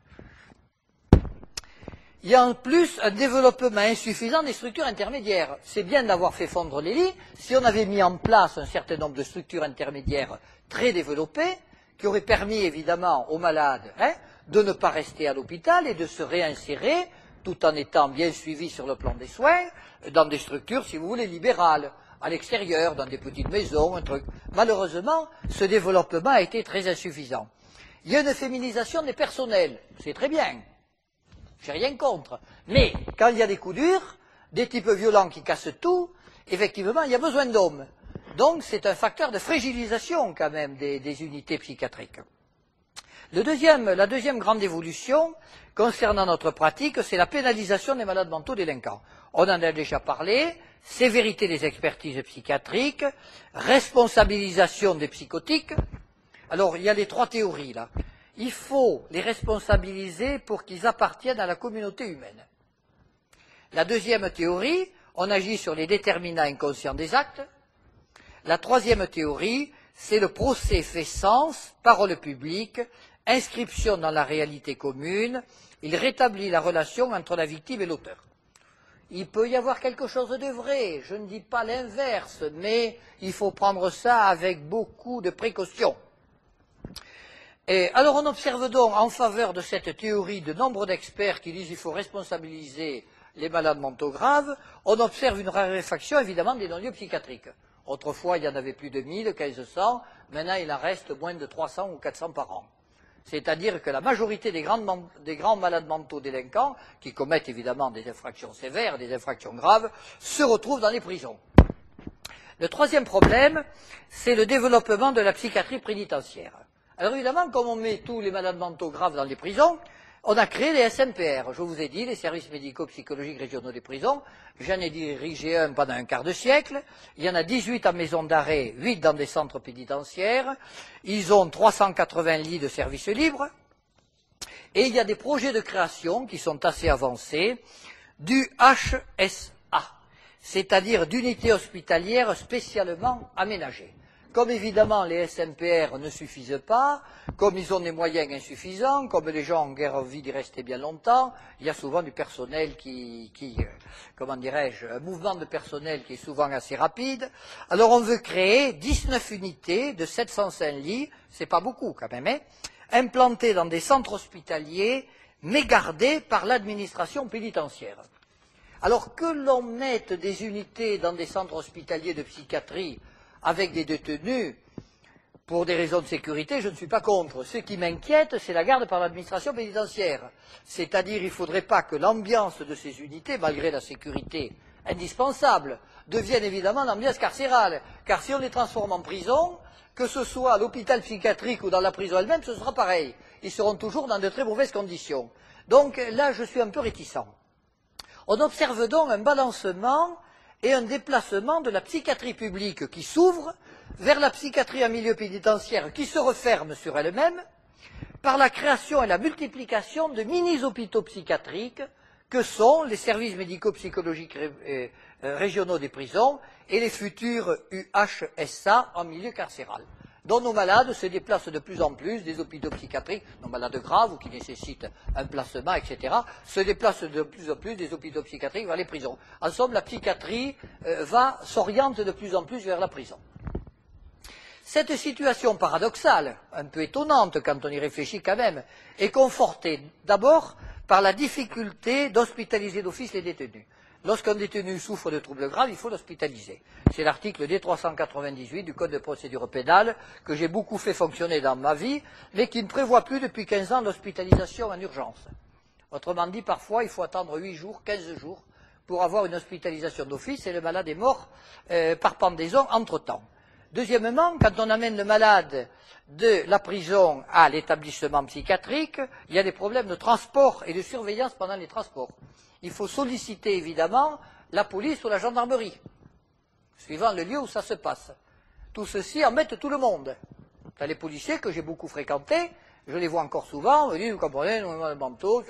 Il y a en plus un développement insuffisant des structures intermédiaires. C'est bien d'avoir fait fondre les lits. Si on avait mis en place un certain nombre de structures intermédiaires très développées, qui auraient permis évidemment aux malades, hein, de ne pas rester à l'hôpital et de se réinsérer, tout en étant bien suivis sur le plan des soins, dans des structures, si vous voulez, libérales, à l'extérieur, dans des petites maisons, un truc. Malheureusement, ce développement a été très insuffisant. Il y a une féminisation des personnels, c'est très bien. J'ai rien contre. Mais, quand il y a des coups durs, des types violents qui cassent tout, effectivement, il y a besoin d'hommes. Donc, c'est un facteur de fragilisation, quand même, des, des unités psychiatriques. Le deuxième, la deuxième grande évolution, concernant notre pratique, c'est la pénalisation des malades mentaux délinquants. On en a déjà parlé, sévérité des expertises psychiatriques, responsabilisation des psychotiques. Alors, il y a les trois théories, là. Il faut les responsabiliser pour qu'ils appartiennent à la communauté humaine. La deuxième théorie, on agit sur les déterminants inconscients des actes. La troisième théorie, c'est le procès fait sens, parole publique, inscription dans la réalité commune. Il rétablit la relation entre la victime et l'auteur. Il peut y avoir quelque chose de vrai, je ne dis pas l'inverse, mais il faut prendre ça avec beaucoup de précaution. Et alors on observe donc en faveur de cette théorie de nombre d'experts qui disent qu'il faut responsabiliser les malades mentaux graves, on observe une raréfaction évidemment des non-lieux psychiatriques. Autrefois il y en avait plus de mille, quinze cents, maintenant il en reste moins de trois cents ou quatre cents par an. C'est-à-dire que la majorité des, grandes, des grands malades mentaux délinquants, qui commettent évidemment des infractions sévères, des infractions graves, se retrouvent dans les prisons. Le troisième problème, c'est le développement de la psychiatrie pénitentiaire. Alors évidemment, comme on met tous les malades mentaux graves dans les prisons, on a créé les S M P R. Je vous ai dit, les services médico-psychologiques régionaux des prisons. J'en ai dirigé un pendant un quart de siècle. Il y en a dix-huit en maison d'arrêt, huit dans des centres pénitentiaires. Ils ont trois cent quatre-vingts lits de services libres. Et il y a des projets de création qui sont assez avancés du H S A, c'est-à-dire d'unités hospitalières spécialement aménagées. Comme évidemment les S M P R ne suffisent pas, comme ils ont des moyens insuffisants, comme les gens ont guère envie d'y rester bien longtemps, il y a souvent du personnel qui, qui euh, comment dirais-je, un mouvement de personnel qui est souvent assez rapide. Alors on veut créer dix-neuf unités de sept cent cinq lits, c'est pas beaucoup quand même, hein, implantées dans des centres hospitaliers, mais gardés par l'administration pénitentiaire. Alors que l'on mette des unités dans des centres hospitaliers de psychiatrie avec des détenus, pour des raisons de sécurité, je ne suis pas contre. Ce qui m'inquiète, c'est la garde par l'administration pénitentiaire. C'est-à-dire, il ne faudrait pas que l'ambiance de ces unités, malgré la sécurité indispensable, devienne évidemment l'ambiance carcérale. Car si on les transforme en prison, que ce soit à l'hôpital psychiatrique ou dans la prison elle-même, ce sera pareil. Ils seront toujours dans de très mauvaises conditions. Donc là, je suis un peu réticent. On observe donc un balancement et un déplacement de la psychiatrie publique qui s'ouvre vers la psychiatrie en milieu pénitentiaire qui se referme sur elle-même par la création et la multiplication de mini-hôpitaux psychiatriques que sont les services médico-psychologiques ré régionaux des prisons et les futurs U H S A en milieu carcéral, dont nos malades se déplacent de plus en plus des hôpitaux psychiatriques, nos malades graves ou qui nécessitent un placement, et cetera, se déplacent de plus en plus des hôpitaux psychiatriques vers les prisons. En somme, la psychiatrie euh, va, s'oriente de plus en plus vers la prison. Cette situation paradoxale, un peu étonnante quand on y réfléchit quand même, est confortée d'abord par la difficulté d'hospitaliser d'office les détenus. Lorsqu'un détenu souffre de troubles graves, il faut l'hospitaliser. C'est l'article D trois cent quatre-vingt-dix-huit du Code de procédure pénale que j'ai beaucoup fait fonctionner dans ma vie, mais qui ne prévoit plus depuis quinze ans l'hospitalisation en urgence. Autrement dit, parfois, il faut attendre huit jours, quinze jours pour avoir une hospitalisation d'office et le malade est mort euh, par pendaison entre-temps. Deuxièmement, quand on amène le malade de la prison à l'établissement psychiatrique, il y a des problèmes de transport et de surveillance pendant les transports. Il faut solliciter évidemment la police ou la gendarmerie, suivant le lieu où ça se passe. Tout ceci embête tout le monde. Dans les policiers que j'ai beaucoup fréquentés, je les vois encore souvent, on me dit, vous comprenez, nous avons le manteau,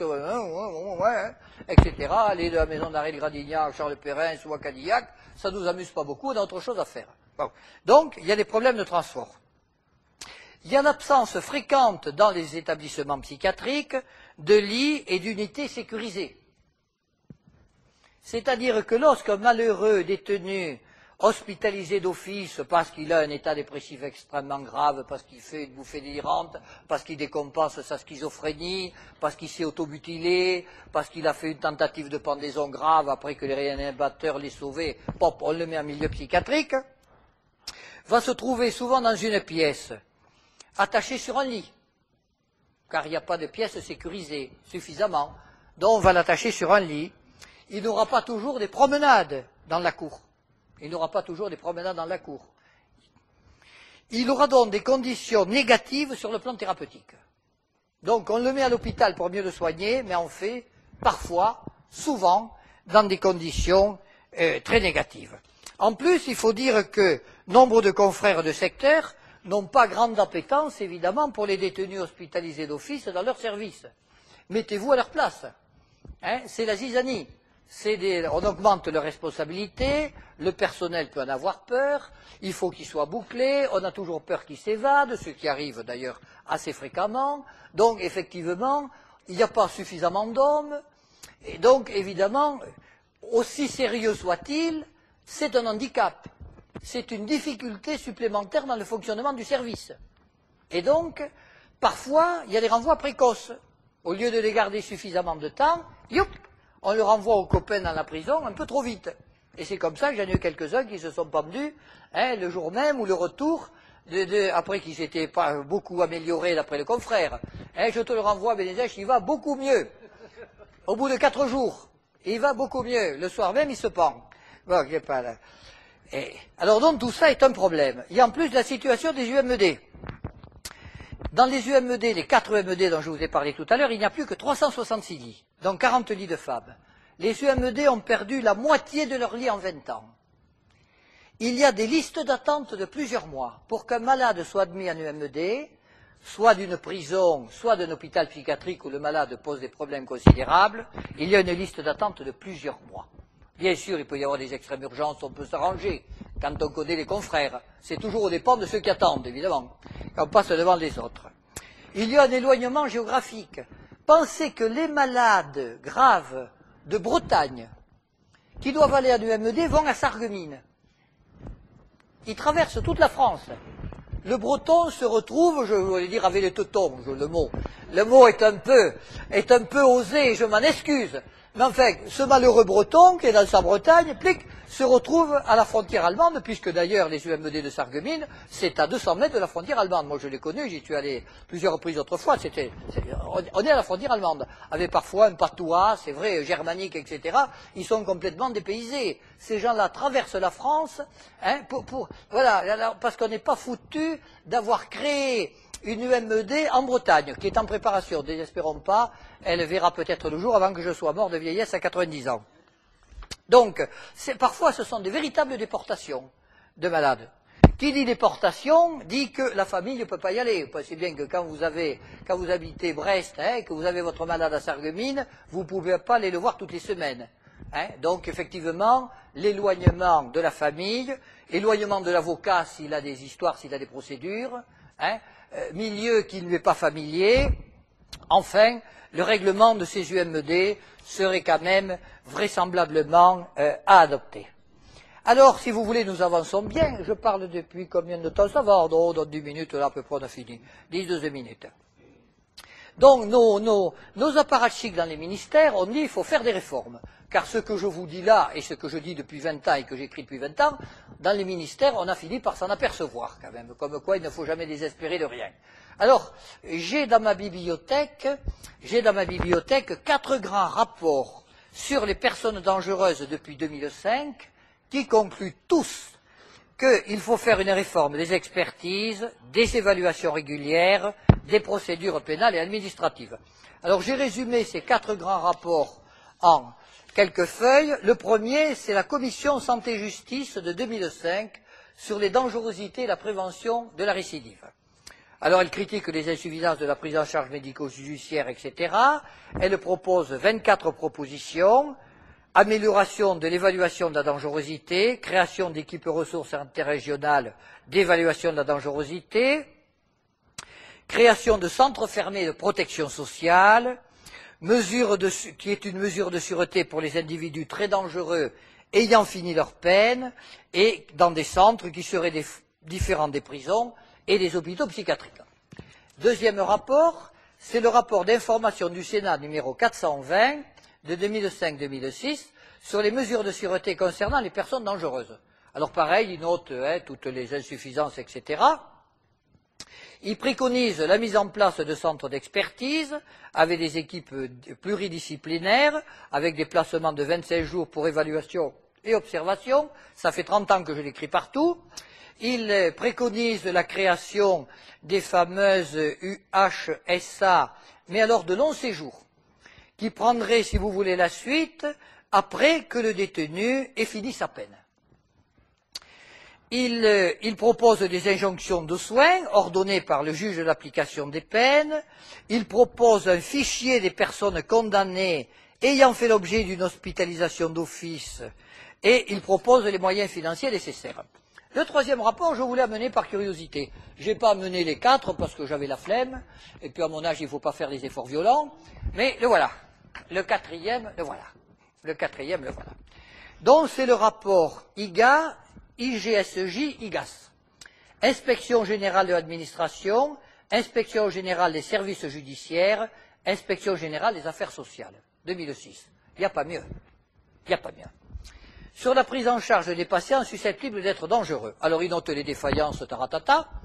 et cetera. Aller de la maison d'arrêt de Gradignan à Charles-Perrin ou à Cadillac, ça ne nous amuse pas beaucoup, on a autre chose à faire. Bon. Donc, il y a des problèmes de transport. Il y a l'absence fréquente dans les établissements psychiatriques de lits et d'unités sécurisées. C'est-à-dire que lorsqu'un malheureux détenu hospitalisé d'office parce qu'il a un état dépressif extrêmement grave, parce qu'il fait une bouffée délirante, parce qu'il décompense sa schizophrénie, parce qu'il s'est automutilé, parce qu'il a fait une tentative de pendaison grave après que les réanimateurs l'aient sauvé, pop, on le met en milieu psychiatrique, va se trouver souvent dans une pièce, attaché sur un lit, car il n'y a pas de pièce sécurisée suffisamment, donc on va l'attacher sur un lit. Il n'aura pas toujours des promenades dans la cour. Il n'aura pas toujours des promenades dans la cour. Il aura donc des conditions négatives sur le plan thérapeutique. Donc on le met à l'hôpital pour mieux le soigner, mais on fait parfois, souvent, dans des conditions euh, très négatives. En plus, il faut dire que nombre de confrères de secteur n'ont pas grande appétence, évidemment, pour les détenus hospitalisés d'office dans leur service. Mettez-vous à leur place. Hein, c'est la zizanie. Des, on augmente leurs responsabilités, le personnel peut en avoir peur, il faut qu'il soit bouclé, on a toujours peur qu'il s'évade, ce qui arrive d'ailleurs assez fréquemment. Donc effectivement, il n'y a pas suffisamment d'hommes, et donc évidemment, aussi sérieux soit-il, c'est un handicap, c'est une difficulté supplémentaire dans le fonctionnement du service. Et donc, parfois, il y a des renvois précoces. Au lieu de les garder suffisamment de temps, youp, on le renvoie aux copains dans la prison un peu trop vite. Et c'est comme ça que j'en ai eu quelques-uns qui se sont pendus hein, le jour même ou le retour de, de, après qu'il s'était pas beaucoup amélioré d'après le confrère. Hein, je te le renvoie, Bénézèche, il va beaucoup mieux. Au bout de quatre jours, il va beaucoup mieux. Le soir même, il se pend. Bon, il est pas là. Et, alors donc, tout ça est un problème. Il y a en plus la situation des U M D. Dans les U M D, les quatre U M D dont je vous ai parlé tout à l'heure, il n'y a plus que trois cent soixante-six lits, donc quarante lits de femmes. Les U M D ont perdu la moitié de leurs lits en vingt ans. Il y a des listes d'attente de plusieurs mois pour qu'un malade soit admis en U M D, soit d'une prison, soit d'un hôpital psychiatrique où le malade pose des problèmes considérables. Il y a une liste d'attente de plusieurs mois. Bien sûr, il peut y avoir des extrêmes urgences, on peut s'arranger. Quand on connaît les confrères, c'est toujours au dépend de ceux qui attendent, évidemment, quand on passe devant les autres. Il y a un éloignement géographique. Pensez que les malades graves de Bretagne, qui doivent aller à l'U M D, vont à Sarreguemines. Ils traversent toute la France. Le breton se retrouve, je voulais dire avec les teutons, je, le mot. Le mot est un peu, est un peu osé, je m'en excuse. Mais enfin, ce malheureux breton qui est dans sa Bretagne, plic, se retrouve à la frontière allemande, puisque d'ailleurs les U M D de Sarreguemines, c'est à deux cents mètres de la frontière allemande. Moi je l'ai connu, j'y suis allé plusieurs reprises autrefois, c'était, c'est, on est à la frontière allemande, avec parfois un patois, c'est vrai, germanique, et cetera. Ils sont complètement dépaysés. Ces gens-là traversent la France, hein, pour, pour, voilà, parce qu'on n'est pas foutu d'avoir créé une U M D en Bretagne, qui est en préparation, désespérons pas, elle verra peut-être le jour avant que je sois mort de vieillesse à quatre-vingt-dix ans. Donc, parfois ce sont de véritables déportations de malades. Qui dit déportation dit que la famille ne peut pas y aller. Vous pensez bien que quand vous avez, quand vous habitez Brest, hein, que vous avez votre malade à Sarreguemines, vous ne pouvez pas aller le voir toutes les semaines. Hein. Donc effectivement, l'éloignement de la famille, éloignement de l'avocat s'il a des histoires, s'il a des procédures, hein, euh, milieu qui ne lui est pas familier, enfin, le règlement de ces U M D serait quand même vraisemblablement euh, à adopter. Alors, si vous voulez, nous avançons bien. Je parle depuis combien de temps ça va? Oh, dans dix minutes, là, à peu près, on a fini. dix, douze minutes. Donc, nos, nos, nos apparatchiks dans les ministères, on dit qu'il faut faire des réformes. Car ce que je vous dis là, et ce que je dis depuis vingt ans et que j'écris depuis vingt ans, dans les ministères, on a fini par s'en apercevoir, quand même. Comme quoi, il ne faut jamais désespérer de rien. Alors, j'ai dans ma bibliothèque, j'ai dans ma bibliothèque quatre grands rapports sur les personnes dangereuses depuis deux mille cinq, qui concluent tous qu'il faut faire une réforme des expertises, des évaluations régulières, des procédures pénales et administratives. Alors j'ai résumé ces quatre grands rapports en quelques feuilles. Le premier, c'est la commission santé-justice de deux mille cinq sur les dangerosités et la prévention de la récidive. Alors elle critique les insuffisances de la prise en charge médico-judiciaire, et cetera. Elle propose vingt-quatre propositions. Amélioration de l'évaluation de la dangerosité, création d'équipes ressources interrégionales d'évaluation de la dangerosité, création de centres fermés de protection sociale, mesure de, qui est une mesure de sûreté pour les individus très dangereux ayant fini leur peine et dans des centres qui seraient des, différents des prisons et des hôpitaux psychiatriques. Deuxième rapport, c'est le rapport d'information du Sénat numéro quatre cent vingt de deux mille cinq deux mille six sur les mesures de sûreté concernant les personnes dangereuses. Alors pareil, il note hein, toutes les insuffisances, et cetera. Il préconise la mise en place de centres d'expertise avec des équipes pluridisciplinaires, avec des placements de vingt-cinq jours pour évaluation et observation. Ça fait trente ans que je l'écris partout. Il préconise la création des fameuses U H S A, mais alors de long séjour, qui prendrait, si vous voulez, la suite après que le détenu ait fini sa peine. Il, euh, il propose des injonctions de soins ordonnées par le juge de l'application des peines. Il propose un fichier des personnes condamnées ayant fait l'objet d'une hospitalisation d'office et il propose les moyens financiers nécessaires. Le troisième rapport, je voulais amener par curiosité. Je n'ai pas amené les quatre parce que j'avais la flemme, et puis à mon âge, il ne faut pas faire des efforts violents, mais le voilà. Le quatrième, le voilà. Le quatrième, le voilà. Donc, c'est le rapport I G A, I G S J, I G A S. Inspection générale de l'administration, Inspection générale des services judiciaires, Inspection générale des affaires sociales, deux mille six. Il n'y a pas mieux. Il n'y a pas mieux. Sur la prise en charge des patients susceptibles d'être dangereux. Alors, il note les défaillances, taratata.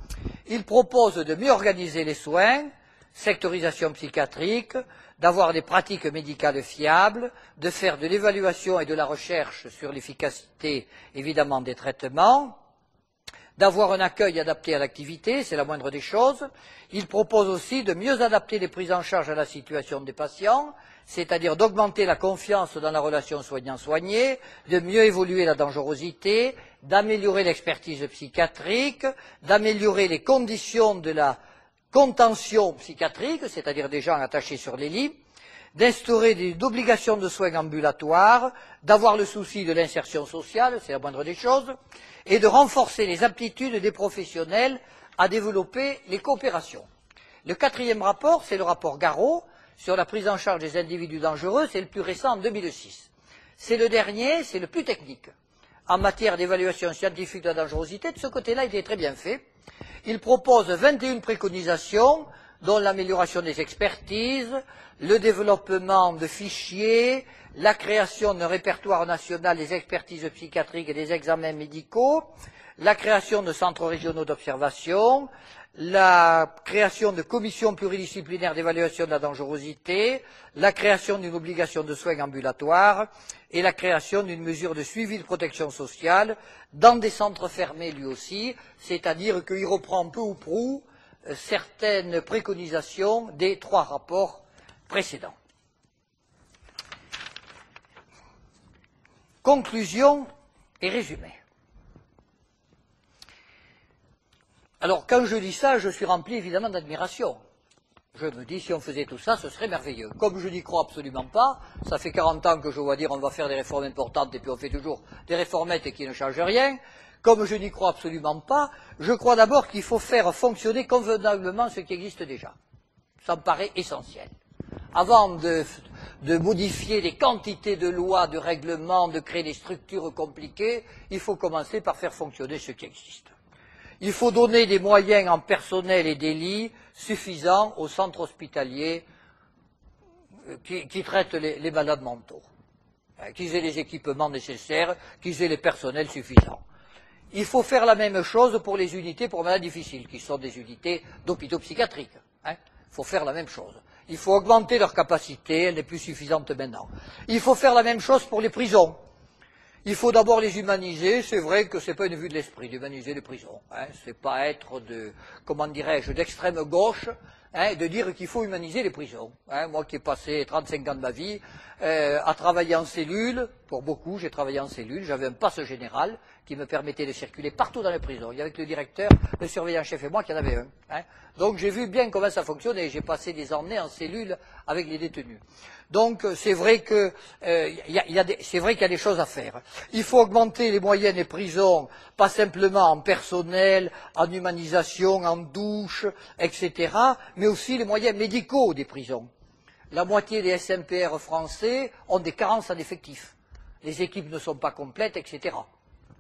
Il propose de mieux organiser les soins, sectorisation psychiatrique, d'avoir des pratiques médicales fiables, de faire de l'évaluation et de la recherche sur l'efficacité, évidemment, des traitements, d'avoir un accueil adapté à l'activité, c'est la moindre des choses. Il propose aussi de mieux adapter les prises en charge à la situation des patients, c'est-à-dire d'augmenter la confiance dans la relation soignant-soigné, de mieux évoluer la dangerosité, d'améliorer l'expertise psychiatrique, d'améliorer les conditions de la contention psychiatrique, c'est-à-dire des gens attachés sur les lits, d'instaurer des obligations de soins ambulatoires, d'avoir le souci de l'insertion sociale, c'est la moindre des choses, et de renforcer les aptitudes des professionnels à développer les coopérations. Le quatrième rapport, c'est le rapport Garot sur la prise en charge des individus dangereux, c'est le plus récent en deux mille six. C'est le dernier, c'est le plus technique. En matière d'évaluation scientifique de la dangerosité, de ce côté-là, il est très bien fait. Il propose vingt et une préconisations, dont l'amélioration des expertises, le développement de fichiers, la création d'un répertoire national des expertises psychiatriques et des examens médicaux, la création de centres régionaux d'observation, la création de commissions pluridisciplinaires d'évaluation de la dangerosité, la création d'une obligation de soins ambulatoires et la création d'une mesure de suivi de protection sociale dans des centres fermés lui aussi, c'est-à-dire qu'il reprend peu ou prou certaines préconisations des trois rapports précédents. Conclusion et résumé. Alors, quand je dis ça, je suis rempli évidemment d'admiration. Je me dis, si on faisait tout ça, ce serait merveilleux. Comme je n'y crois absolument pas, ça fait quarante ans que je vois dire on va faire des réformes importantes et puis on fait toujours des réformettes qui ne changent rien. Comme je n'y crois absolument pas, je crois d'abord qu'il faut faire fonctionner convenablement ce qui existe déjà. Ça me paraît essentiel. Avant de, de modifier des quantités de lois, de règlements, de créer des structures compliquées, il faut commencer par faire fonctionner ce qui existe. Il faut donner des moyens en personnel et des lits suffisants aux centres hospitaliers qui, qui traitent les, les malades mentaux, qu'ils aient les équipements nécessaires, qu'ils aient les personnels suffisants. Il faut faire la même chose pour les unités pour malades difficiles, qui sont des unités d'hôpitaux psychiatriques. Il faut faire la même chose. Il faut augmenter leur capacité, elle n'est plus suffisante maintenant. Il faut faire la même chose pour les prisons. Il faut d'abord les humaniser, c'est vrai que ce n'est pas une vue de l'esprit d'humaniser les prisons. Hein, ce n'est pas être de, comment dirais-je, d'extrême gauche, hein, de dire qu'il faut humaniser les prisons. Hein, moi qui ai passé trente-cinq ans de ma vie euh, à travailler en cellule, pour beaucoup j'ai travaillé en cellule, j'avais un passe général qui me permettait de circuler partout dans les prisons. Il y avait que le directeur, le surveillant-chef et moi qui en avait un. Hein. Donc j'ai vu bien comment ça fonctionnait, j'ai passé des années en cellule avec les détenus. Donc c'est vrai que euh, y a, y a des, c'est vrai qu'il y a des choses à faire. Il faut augmenter les moyens des prisons, pas simplement en personnel, en humanisation, en douche, et cetera, mais aussi les moyens médicaux des prisons. La moitié des S M P R français ont des carences en effectifs. Les équipes ne sont pas complètes, et cetera.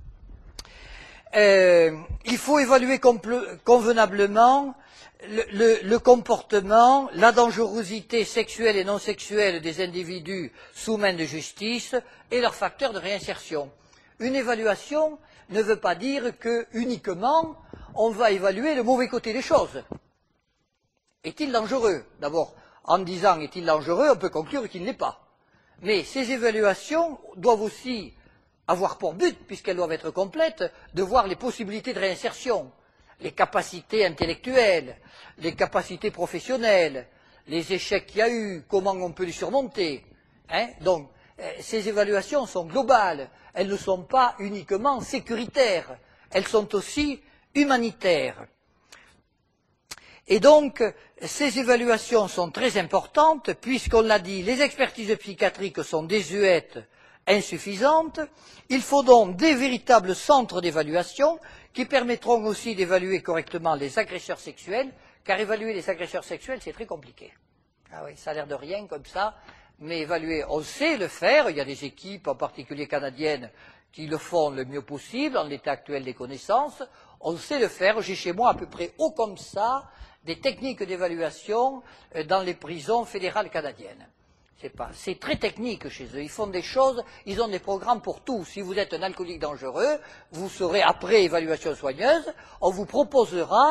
Euh, il faut évaluer convenablement le, le, le comportement, la dangerosité sexuelle et non sexuelle des individus sous main de justice et leurs facteurs de réinsertion. Une évaluation ne veut pas dire que uniquement on va évaluer le mauvais côté des choses. Est-il dangereux? D'abord, en disant est-il dangereux, on peut conclure qu'il ne l'est pas. Mais ces évaluations doivent aussi avoir pour but, puisqu'elles doivent être complètes, de voir les possibilités de réinsertion, les capacités intellectuelles, les capacités professionnelles, les échecs qu'il y a eu, comment on peut les surmonter. Hein? Donc, euh, ces évaluations sont globales, elles ne sont pas uniquement sécuritaires, elles sont aussi humanitaires. Et donc, ces évaluations sont très importantes, puisqu'on l'a dit, les expertises psychiatriques sont désuètes, insuffisantes. Il faut donc des véritables centres d'évaluation qui permettront aussi d'évaluer correctement les agresseurs sexuels, car évaluer les agresseurs sexuels, c'est très compliqué. Ah oui, ça a l'air de rien comme ça, mais évaluer, on sait le faire, il y a des équipes, en particulier canadiennes, qui le font le mieux possible, en l'état actuel des connaissances, on sait le faire, j'ai chez moi à peu près haut comme ça, des techniques d'évaluation dans les prisons fédérales canadiennes. C'est pas, c'est très technique chez eux. Ils font des choses, ils ont des programmes pour tout. Si vous êtes un alcoolique dangereux, vous serez après évaluation soigneuse, on vous proposera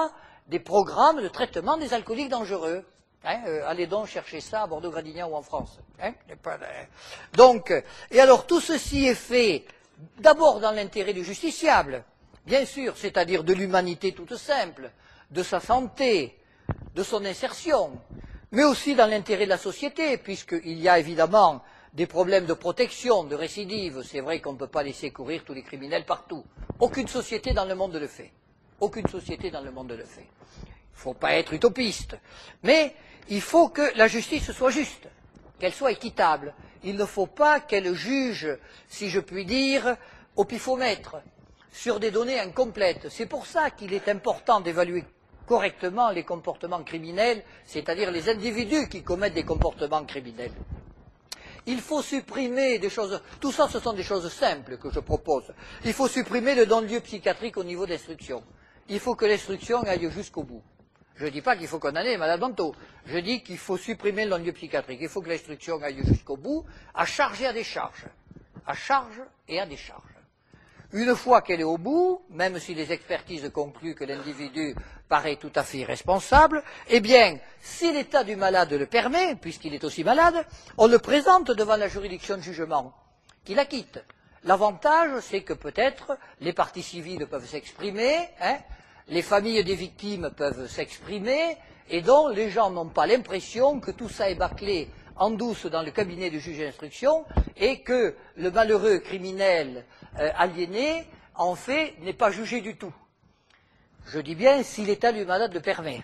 des programmes de traitement des alcooliques dangereux. Hein, euh, allez donc chercher ça à Bordeaux-Gradignan ou en France. Hein, pas, euh, donc, et alors tout ceci est fait d'abord dans l'intérêt du justiciable, bien sûr, c'est-à-dire de l'humanité toute simple, de sa santé, de son insertion, mais aussi dans l'intérêt de la société, puisqu'il y a évidemment des problèmes de protection, de récidive. C'est vrai qu'on ne peut pas laisser courir tous les criminels partout. Aucune société dans le monde le fait. Aucune société dans le monde le fait. Il ne faut pas être utopiste. Mais il faut que la justice soit juste, qu'elle soit équitable. Il ne faut pas qu'elle juge, si je puis dire, au pifomètre, sur des données incomplètes. C'est pour ça qu'il est important d'évaluer correctement les comportements criminels, c'est-à-dire les individus qui commettent des comportements criminels. Il faut supprimer des choses, tout ça ce sont des choses simples que je propose. Il faut supprimer le non-lieu psychiatrique au niveau d'instruction. Il faut que l'instruction aille jusqu'au bout. Je ne dis pas qu'il faut condamner les malades mentaux. Je dis qu'il faut supprimer le non-lieu psychiatrique. Il faut que l'instruction aille jusqu'au bout, à charge et à décharge. À charge et à décharge. Une fois qu'elle est au bout, même si les expertises concluent que l'individu paraît tout à fait irresponsable, eh bien, si l'état du malade le permet, puisqu'il est aussi malade, on le présente devant la juridiction de jugement, qui l'acquitte. L'avantage, c'est que peut-être les parties civiles peuvent s'exprimer, hein, les familles des victimes peuvent s'exprimer, et donc les gens n'ont pas l'impression que tout ça est bâclé en douce dans le cabinet du juge d'instruction et que le malheureux criminel euh, aliéné, en fait, n'est pas jugé du tout. Je dis bien si l'état du malade le permet.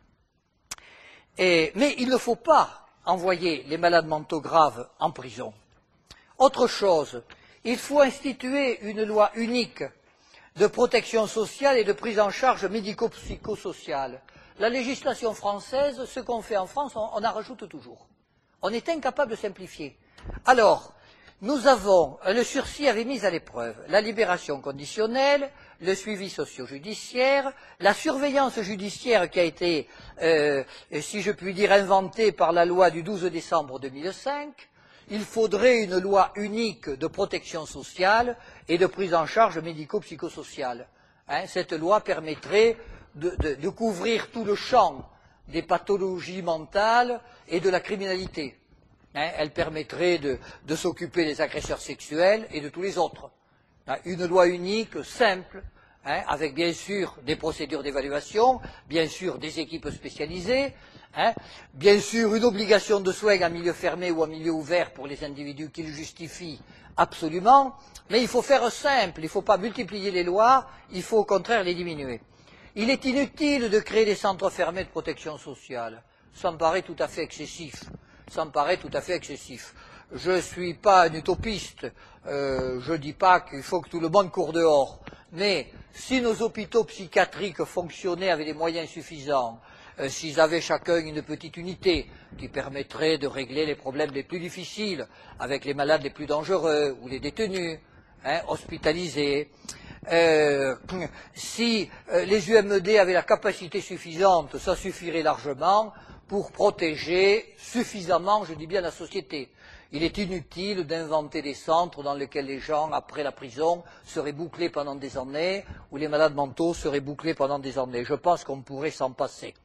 Et, mais il ne faut pas envoyer les malades mentaux graves en prison. Autre chose, il faut instituer une loi unique de protection sociale et de prise en charge médico-psychosociale. La législation française, ce qu'on fait en France, on, on en rajoute toujours. On est incapable de simplifier. Alors, nous avons, le sursis avait mis à l'épreuve la libération conditionnelle, le suivi socio-judiciaire, la surveillance judiciaire qui a été, euh, si je puis dire, inventée par la loi du douze décembre deux mille cinq. Il faudrait une loi unique de protection sociale et de prise en charge médico-psychosociale. Hein, cette loi permettrait de, de, de couvrir tout le champ des pathologies mentales et de la criminalité. Hein, elle permettrait de, de s'occuper des agresseurs sexuels et de tous les autres. Hein, une loi unique, simple, hein, avec bien sûr des procédures d'évaluation, bien sûr des équipes spécialisées, hein, bien sûr une obligation de soins en milieu fermé ou en milieu ouvert pour les individus qui le justifient absolument, mais il faut faire simple, il ne faut pas multiplier les lois, il faut au contraire les diminuer. Il est inutile de créer des centres fermés de protection sociale. Ça me paraît tout à fait excessif. Ça me paraît tout à fait excessif. Je ne suis pas un utopiste. Euh, je ne dis pas qu'il faut que tout le monde court dehors. Mais si nos hôpitaux psychiatriques fonctionnaient avec des moyens suffisants, euh, s'ils avaient chacun une petite unité qui permettrait de régler les problèmes les plus difficiles avec les malades les plus dangereux ou les détenus, hein, hospitalisés, Euh, si euh, les U M D avaient la capacité suffisante, ça suffirait largement pour protéger suffisamment, je dis bien, la société. Il est inutile d'inventer des centres dans lesquels les gens, après la prison, seraient bouclés pendant des années, ou les malades mentaux seraient bouclés pendant des années. Je pense qu'on pourrait s'en passer.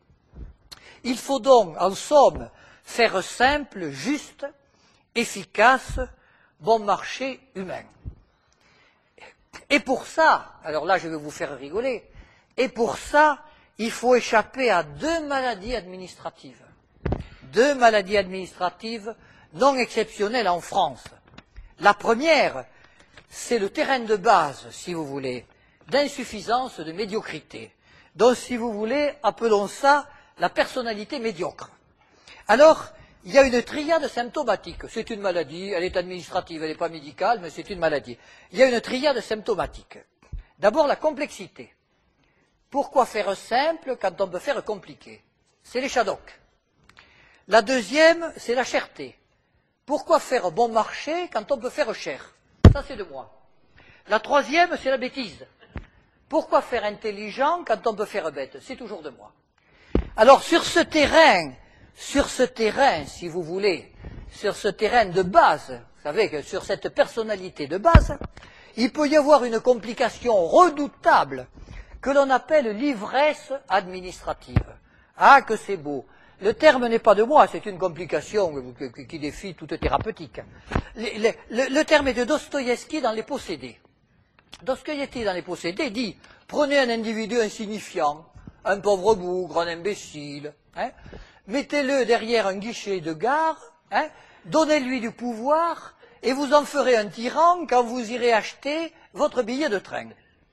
Il faut donc, en somme, faire simple, juste, efficace, bon marché humain. Et pour ça, alors là je vais vous faire rigoler, et pour ça, il faut échapper à deux maladies administratives. Deux maladies administratives non exceptionnelles en France. La première, c'est le terrain de base, si vous voulez, d'insuffisance, de médiocrité. Donc, si vous voulez, appelons ça la personnalité médiocre. Alors, il y a une triade symptomatique. C'est une maladie, elle est administrative, elle n'est pas médicale, mais c'est une maladie. Il y a une triade symptomatique. D'abord, la complexité. Pourquoi faire simple quand on peut faire compliqué? C'est les chadocs. La deuxième, c'est la cherté. Pourquoi faire bon marché quand on peut faire cher? Ça, c'est de moi. La troisième, c'est la bêtise. Pourquoi faire intelligent quand on peut faire bête? C'est toujours de moi. Alors, sur ce terrain, sur ce terrain, si vous voulez, sur ce terrain de base, vous savez que sur cette personnalité de base, il peut y avoir une complication redoutable que l'on appelle l'ivresse administrative. Ah, que c'est beau! Le terme n'est pas de moi, c'est une complication qui défie toute thérapeutique. Le, le, le, le terme est de Dostoïevski dans Les Possédés. Dostoïevski dans Les Possédés dit « Prenez un individu insignifiant, un pauvre bougre, un imbécile, hein, mettez-le derrière un guichet de gare, hein, donnez-lui du pouvoir, et vous en ferez un tyran quand vous irez acheter votre billet de train. »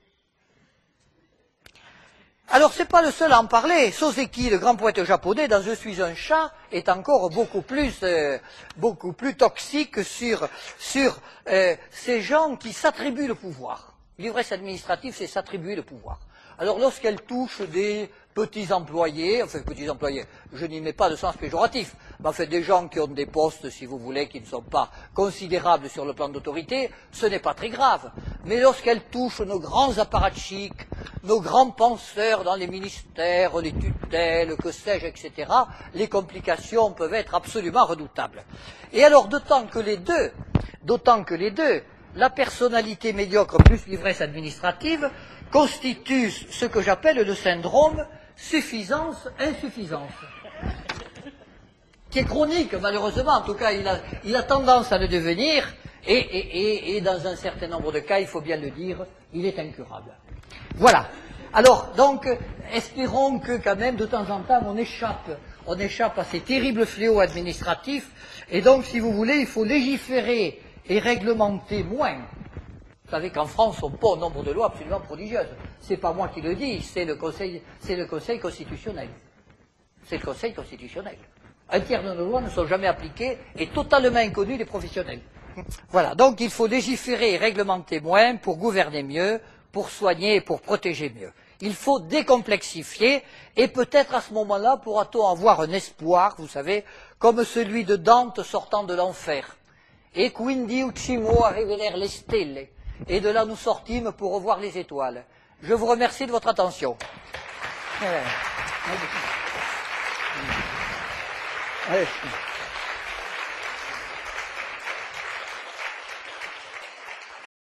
Alors, c'est pas le seul à en parler. Soseki, le grand poète japonais, dans Je suis un chat, est encore beaucoup plus, euh, beaucoup plus toxique sur, sur euh, ces gens qui s'attribuent le pouvoir. L'ivresse administrative, c'est s'attribuer le pouvoir. Alors, lorsqu'elle touche des petits employés, enfin, petits employés, je n'y mets pas de sens péjoratif, mais en fait, des gens qui ont des postes, si vous voulez, qui ne sont pas considérables sur le plan d'autorité, ce n'est pas très grave. Mais lorsqu'elle touche nos grands apparatchiks, nos grands penseurs dans les ministères, les tutelles, que sais-je, et cetera, les complications peuvent être absolument redoutables. Et alors, d'autant que les deux, d'autant que les deux, la personnalité médiocre plus l'ivresse administrative, constituent ce que j'appelle le syndrome suffisance-insuffisance, qui est chronique, malheureusement, en tout cas, il a, il a tendance à le devenir, et, et, et, et dans un certain nombre de cas, il faut bien le dire, il est incurable. Voilà. Alors, donc, espérons que, quand même, de temps en temps, on échappe, on échappe à ces terribles fléaux administratifs, et donc, si vous voulez, il faut légiférer et réglementer moins. Vous savez qu'en France, on pond un nombre de lois absolument prodigieuses. C'est pas moi qui le dis, c'est le Conseil, c'est le Conseil constitutionnel. C'est le Conseil constitutionnel. Un tiers de nos lois ne sont jamais appliquées et totalement inconnues des professionnels. Voilà, donc il faut légiférer et réglementer moins pour gouverner mieux, pour soigner et pour protéger mieux. Il faut décomplexifier et peut-être à ce moment-là pourra-t-on avoir un espoir, vous savez, comme celui de Dante sortant de l'enfer. Et quindi uccimo a rivedere le stelle. Et de là nous sortîmes pour revoir les étoiles. Je vous remercie de votre attention. Allez.